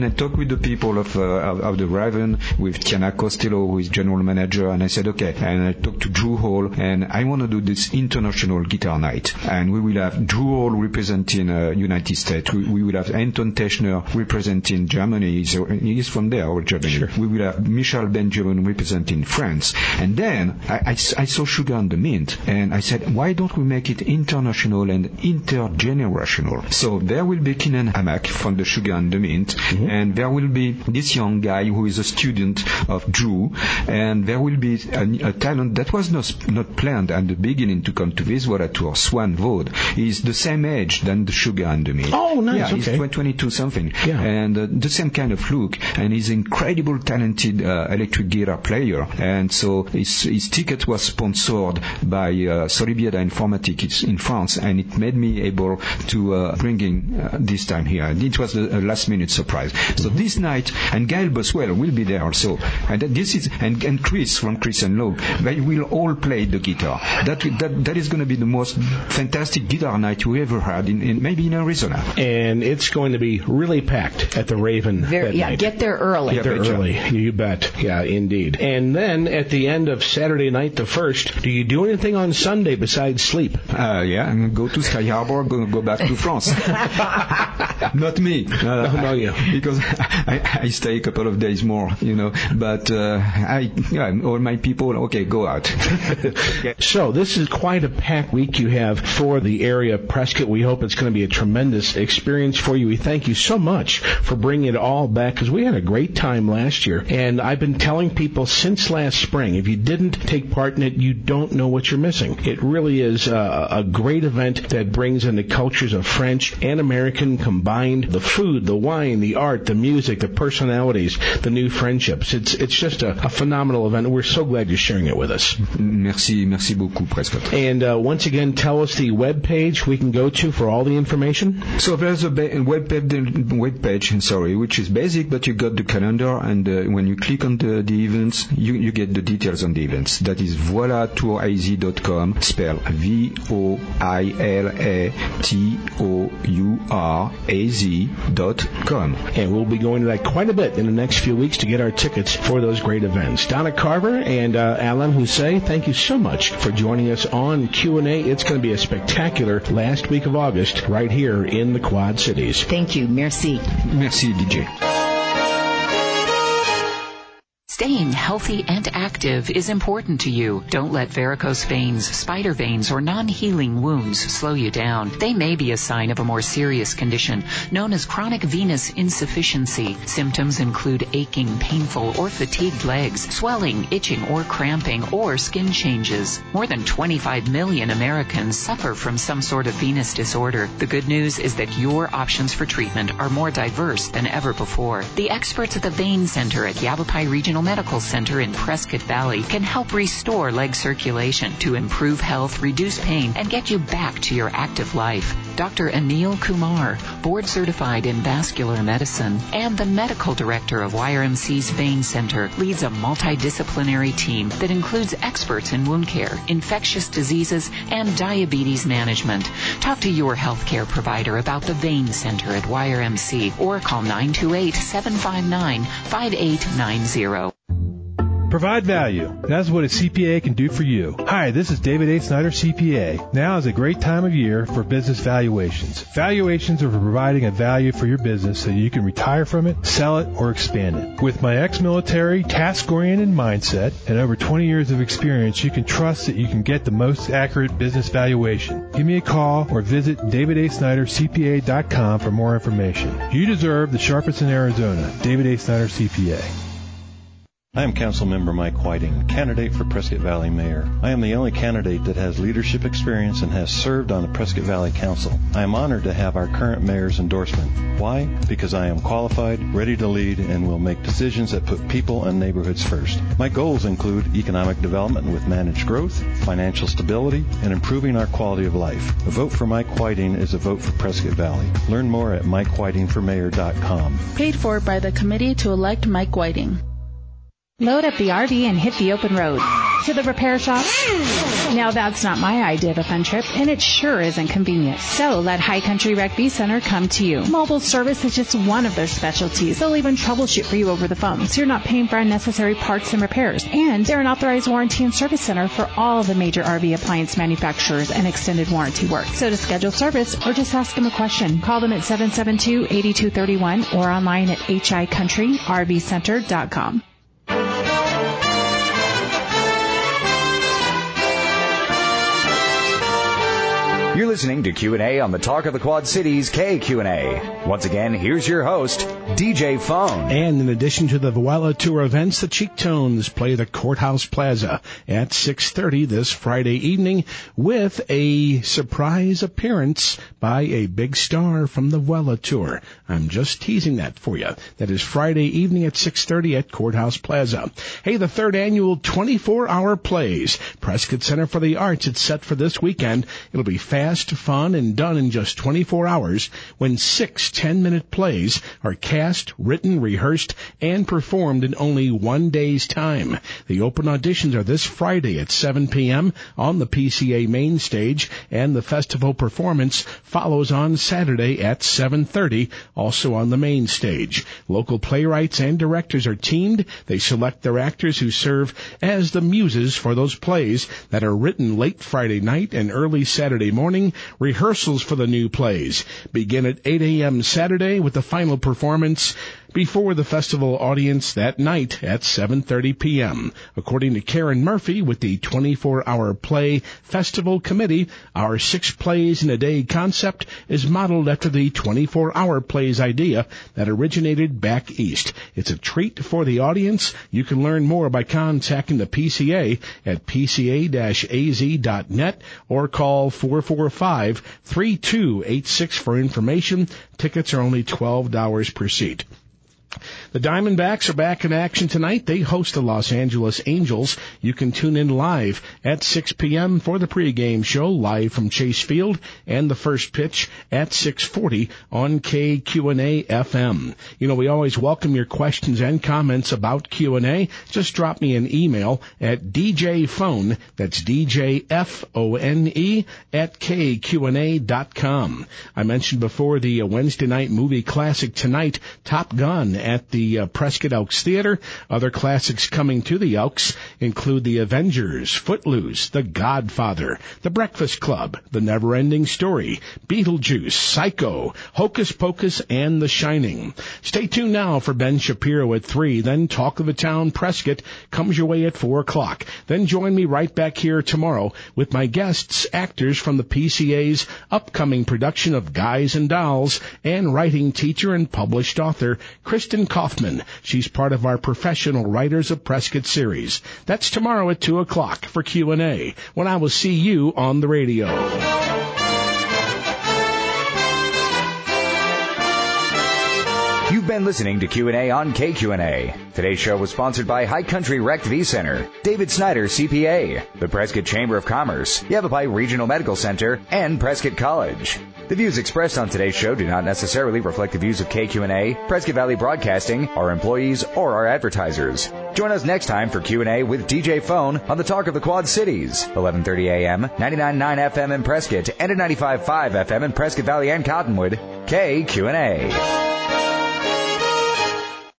with the people of, uh, of, of the Raven, with Tiana Costello, who is general manager, and I said, okay, and I talked to Drew Hall, and I want to do this international guitar night. And we will have Drew Hall representing uh, United States. We, we will have Anton Teschner representing Germany. He's, he's from there, or Germany. Sure. We will have Michel Benjamin representing France. And then I, I, I saw Sugar and the Mint, and I said, why don't we make it international and intergenerational? So there will be Keenan Hammack from the Sugar and the Mint, mm-hmm. and there will be this young guy who is a student of Drew, and there will be a, a talent that was not, not planned at the beginning to come to this Vola tour, Swan Vaude. He's the same age than the Sugar and the Mint. Oh, nice. Yeah, okay. he's twenty-two something. Yeah. And uh, the same kind of look, and he's incredible talented uh, electric guitar player. And so his, his ticket was sponsored by uh, Solibieda Informatique in France, and it made me able to uh, bring in uh, this time here. And it was a, a last minute surprise. So this night, and Gail Boswell will be there also. And this is and, and Chris from Chris and Loeb, they will all play the guitar. That that that is going to be the most fantastic guitar night we ever had in, in maybe in Arizona. And it's going to be really packed at the Raven. Very, yeah, night. get there early. Get there early. You bet. Yeah, indeed. And then at the end of Saturday night, the first, do you do anything on Sunday besides sleep? Uh, yeah, I'm going to go to Sky Harbor, go, go back to France. Not me. Uh, no, no, you. Because I, I stay a couple of days more, you know. But uh, I, yeah, all my people, okay, go out. Yeah. So this is quite a packed week you have for the area of Prescott. We hope it's going to be a tremendous experience for you. We thank you so much for bringing it all back, because we had a great time last year. And I've been telling people since last spring, if you didn't take part in it, you don't know what you're missing. It really is a, a great event that brings in the cultures of French and American combined, the food, the wine, the art, the music, the personalities, the new friendships. It's it's just a, a phenomenal event, and we're so glad you're sharing it with us. Merci, merci beaucoup, Prescott. And uh, once again, tell us the web page we can go to for all the information. So there's a ba- web, page, web page, sorry, which is basic, but you got the calendar, and uh, when you click on the, the events, you, you get the details on the events. That is voila tour a z dot com, spelled V O I L A T O U R A Z dot com. And we'll be going to that quite a bit in the next few weeks to get our tickets for those great events. Donna Carver and uh, Alan Hussein, thank you so much for joining us on Q and A. It's going to be a spectacular last week of August right here in the Quad Cities. Thank you. Merci. Merci, D J. Staying healthy and active is important to you. Don't let varicose veins, spider veins, or non-healing wounds slow you down. They may be a sign of a more serious condition known as chronic venous insufficiency. Symptoms include aching, painful, or fatigued legs, swelling, itching, or cramping, or skin changes. More than twenty-five million Americans suffer from some sort of venous disorder. The good news is that your options for treatment are more diverse than ever before. The experts at the Vein Center at Yavapai Regional Medical Center in Prescott Valley can help restore leg circulation to improve health, reduce pain, and get you back to your active life. Doctor Anil Kumar, board certified in vascular medicine and the medical director of Y R M C's Vein Center, leads a multidisciplinary team that includes experts in wound care, infectious diseases, and diabetes management. Talk to your healthcare provider about the Vein Center at Y R M C or call nine two eight, seven five nine, five eight nine zero. Provide value. That's what a C P A can do for you. Hi, this is David A. Snyder, C P A. Now is a great time of year for business valuations. Valuations are for providing a value for your business so you can retire from it, sell it, or expand it. With my ex-military, task-oriented mindset and over twenty years of experience, you can trust that you can get the most accurate business valuation. Give me a call or visit david a snyder c p a dot com for more information. You deserve the sharpest in Arizona. David A. Snyder, C P A. I am Councilmember Mike Whiting, candidate for Prescott Valley Mayor. I am the only candidate that has leadership experience and has served on the Prescott Valley Council. I am honored to have our current mayor's endorsement. Why? Because I am qualified, ready to lead, and will make decisions that put people and neighborhoods first. My goals include economic development with managed growth, financial stability, and improving our quality of life. A vote for Mike Whiting is a vote for Prescott Valley. Learn more at mike whiting for mayor dot com. Paid for by the Committee to Elect Mike Whiting. Load up the R V and hit the open road. To the repair shop? Now that's not my idea of a fun trip, and it sure isn't convenient. So let High Country Rec V Center come to you. Mobile service is just one of their specialties. They'll even troubleshoot for you over the phone, so you're not paying for unnecessary parts and repairs. And they're an authorized warranty and service center for all the major R V appliance manufacturers and extended warranty work. So to schedule service or just ask them a question, call them at seven seven two, eight two three one or online at h i country r v center dot com. You're listening to Q and A on the Talk of the Quad Cities K Q and A. Once again, here's your host, D J Phone. And in addition to the Vuela Tour events, the Cheek Tones play the Courthouse Plaza at six thirty this Friday evening with a surprise appearance by a big star from the Vuela Tour. I'm just teasing that for you. That is Friday evening at six thirty at Courthouse Plaza. Hey, the third annual twenty-four hour Plays, Prescott Center for the Arts, it's set for this weekend. It'll be fast, fun, and done in just twenty-four hours when six ten-minute plays are cast, written, rehearsed, and performed in only one day's time. The open auditions are this Friday at seven p.m. on the P C A main stage, and the festival performance follows on Saturday at seven thirty, also on the main stage. Local playwrights and directors are teamed. They select their actors who serve as the muses for those plays that are written late Friday night and early Saturday morning. Rehearsals for the new plays begin at eight a.m. Saturday with the final performance before the festival audience that night at seven thirty p.m. According to Karen Murphy with the twenty-four hour Play Festival Committee, our six plays in a day concept is modeled after the twenty-four hour plays idea that originated back east. It's a treat for the audience. You can learn more by contacting the P C A at p c a dash a z dot net or call four four five, three two eight six for information. Tickets are only twelve dollars per seat. The Diamondbacks are back in action tonight. They host the Los Angeles Angels. You can tune in live at six p.m. for the pregame show, live from Chase Field, and the first pitch at six forty on K Q and A F M. You know, we always welcome your questions and comments about Q and A. Just drop me an email at djphone, that's D J F O N E, at k q and a dot com. I mentioned before the Wednesday night movie classic tonight, Top Gun, at the uh, Prescott Elks Theater. Other classics coming to the Elks include The Avengers, Footloose, The Godfather, The Breakfast Club, The Never-Ending Story, Beetlejuice, Psycho, Hocus Pocus, and The Shining. Stay tuned now for Ben Shapiro at three. Then Talk of the Town Prescott comes your way at four o'clock. Then join me right back here tomorrow with my guests, actors from the P C A's upcoming production of Guys and Dolls, and writing teacher and published author Kristen Kaufman. She's part of our Professional Writers of Prescott series. That's tomorrow at two o'clock for Q and A, when I will see you on the radio. You've been listening to Q and A on K Q and A. Today's show was sponsored by High Country Rec V Center, David Snyder C P A, the Prescott Chamber of Commerce, Yavapai Regional Medical Center, and Prescott College. The views expressed on today's show do not necessarily reflect the views of K Q and A, Prescott Valley Broadcasting, our employees, or our advertisers. Join us next time for Q and A with D J Phone on the Talk of the Quad Cities, eleven thirty a.m., ninety-nine point nine F M in Prescott, and at ninety-five point five F M in Prescott Valley and Cottonwood. K Q and A.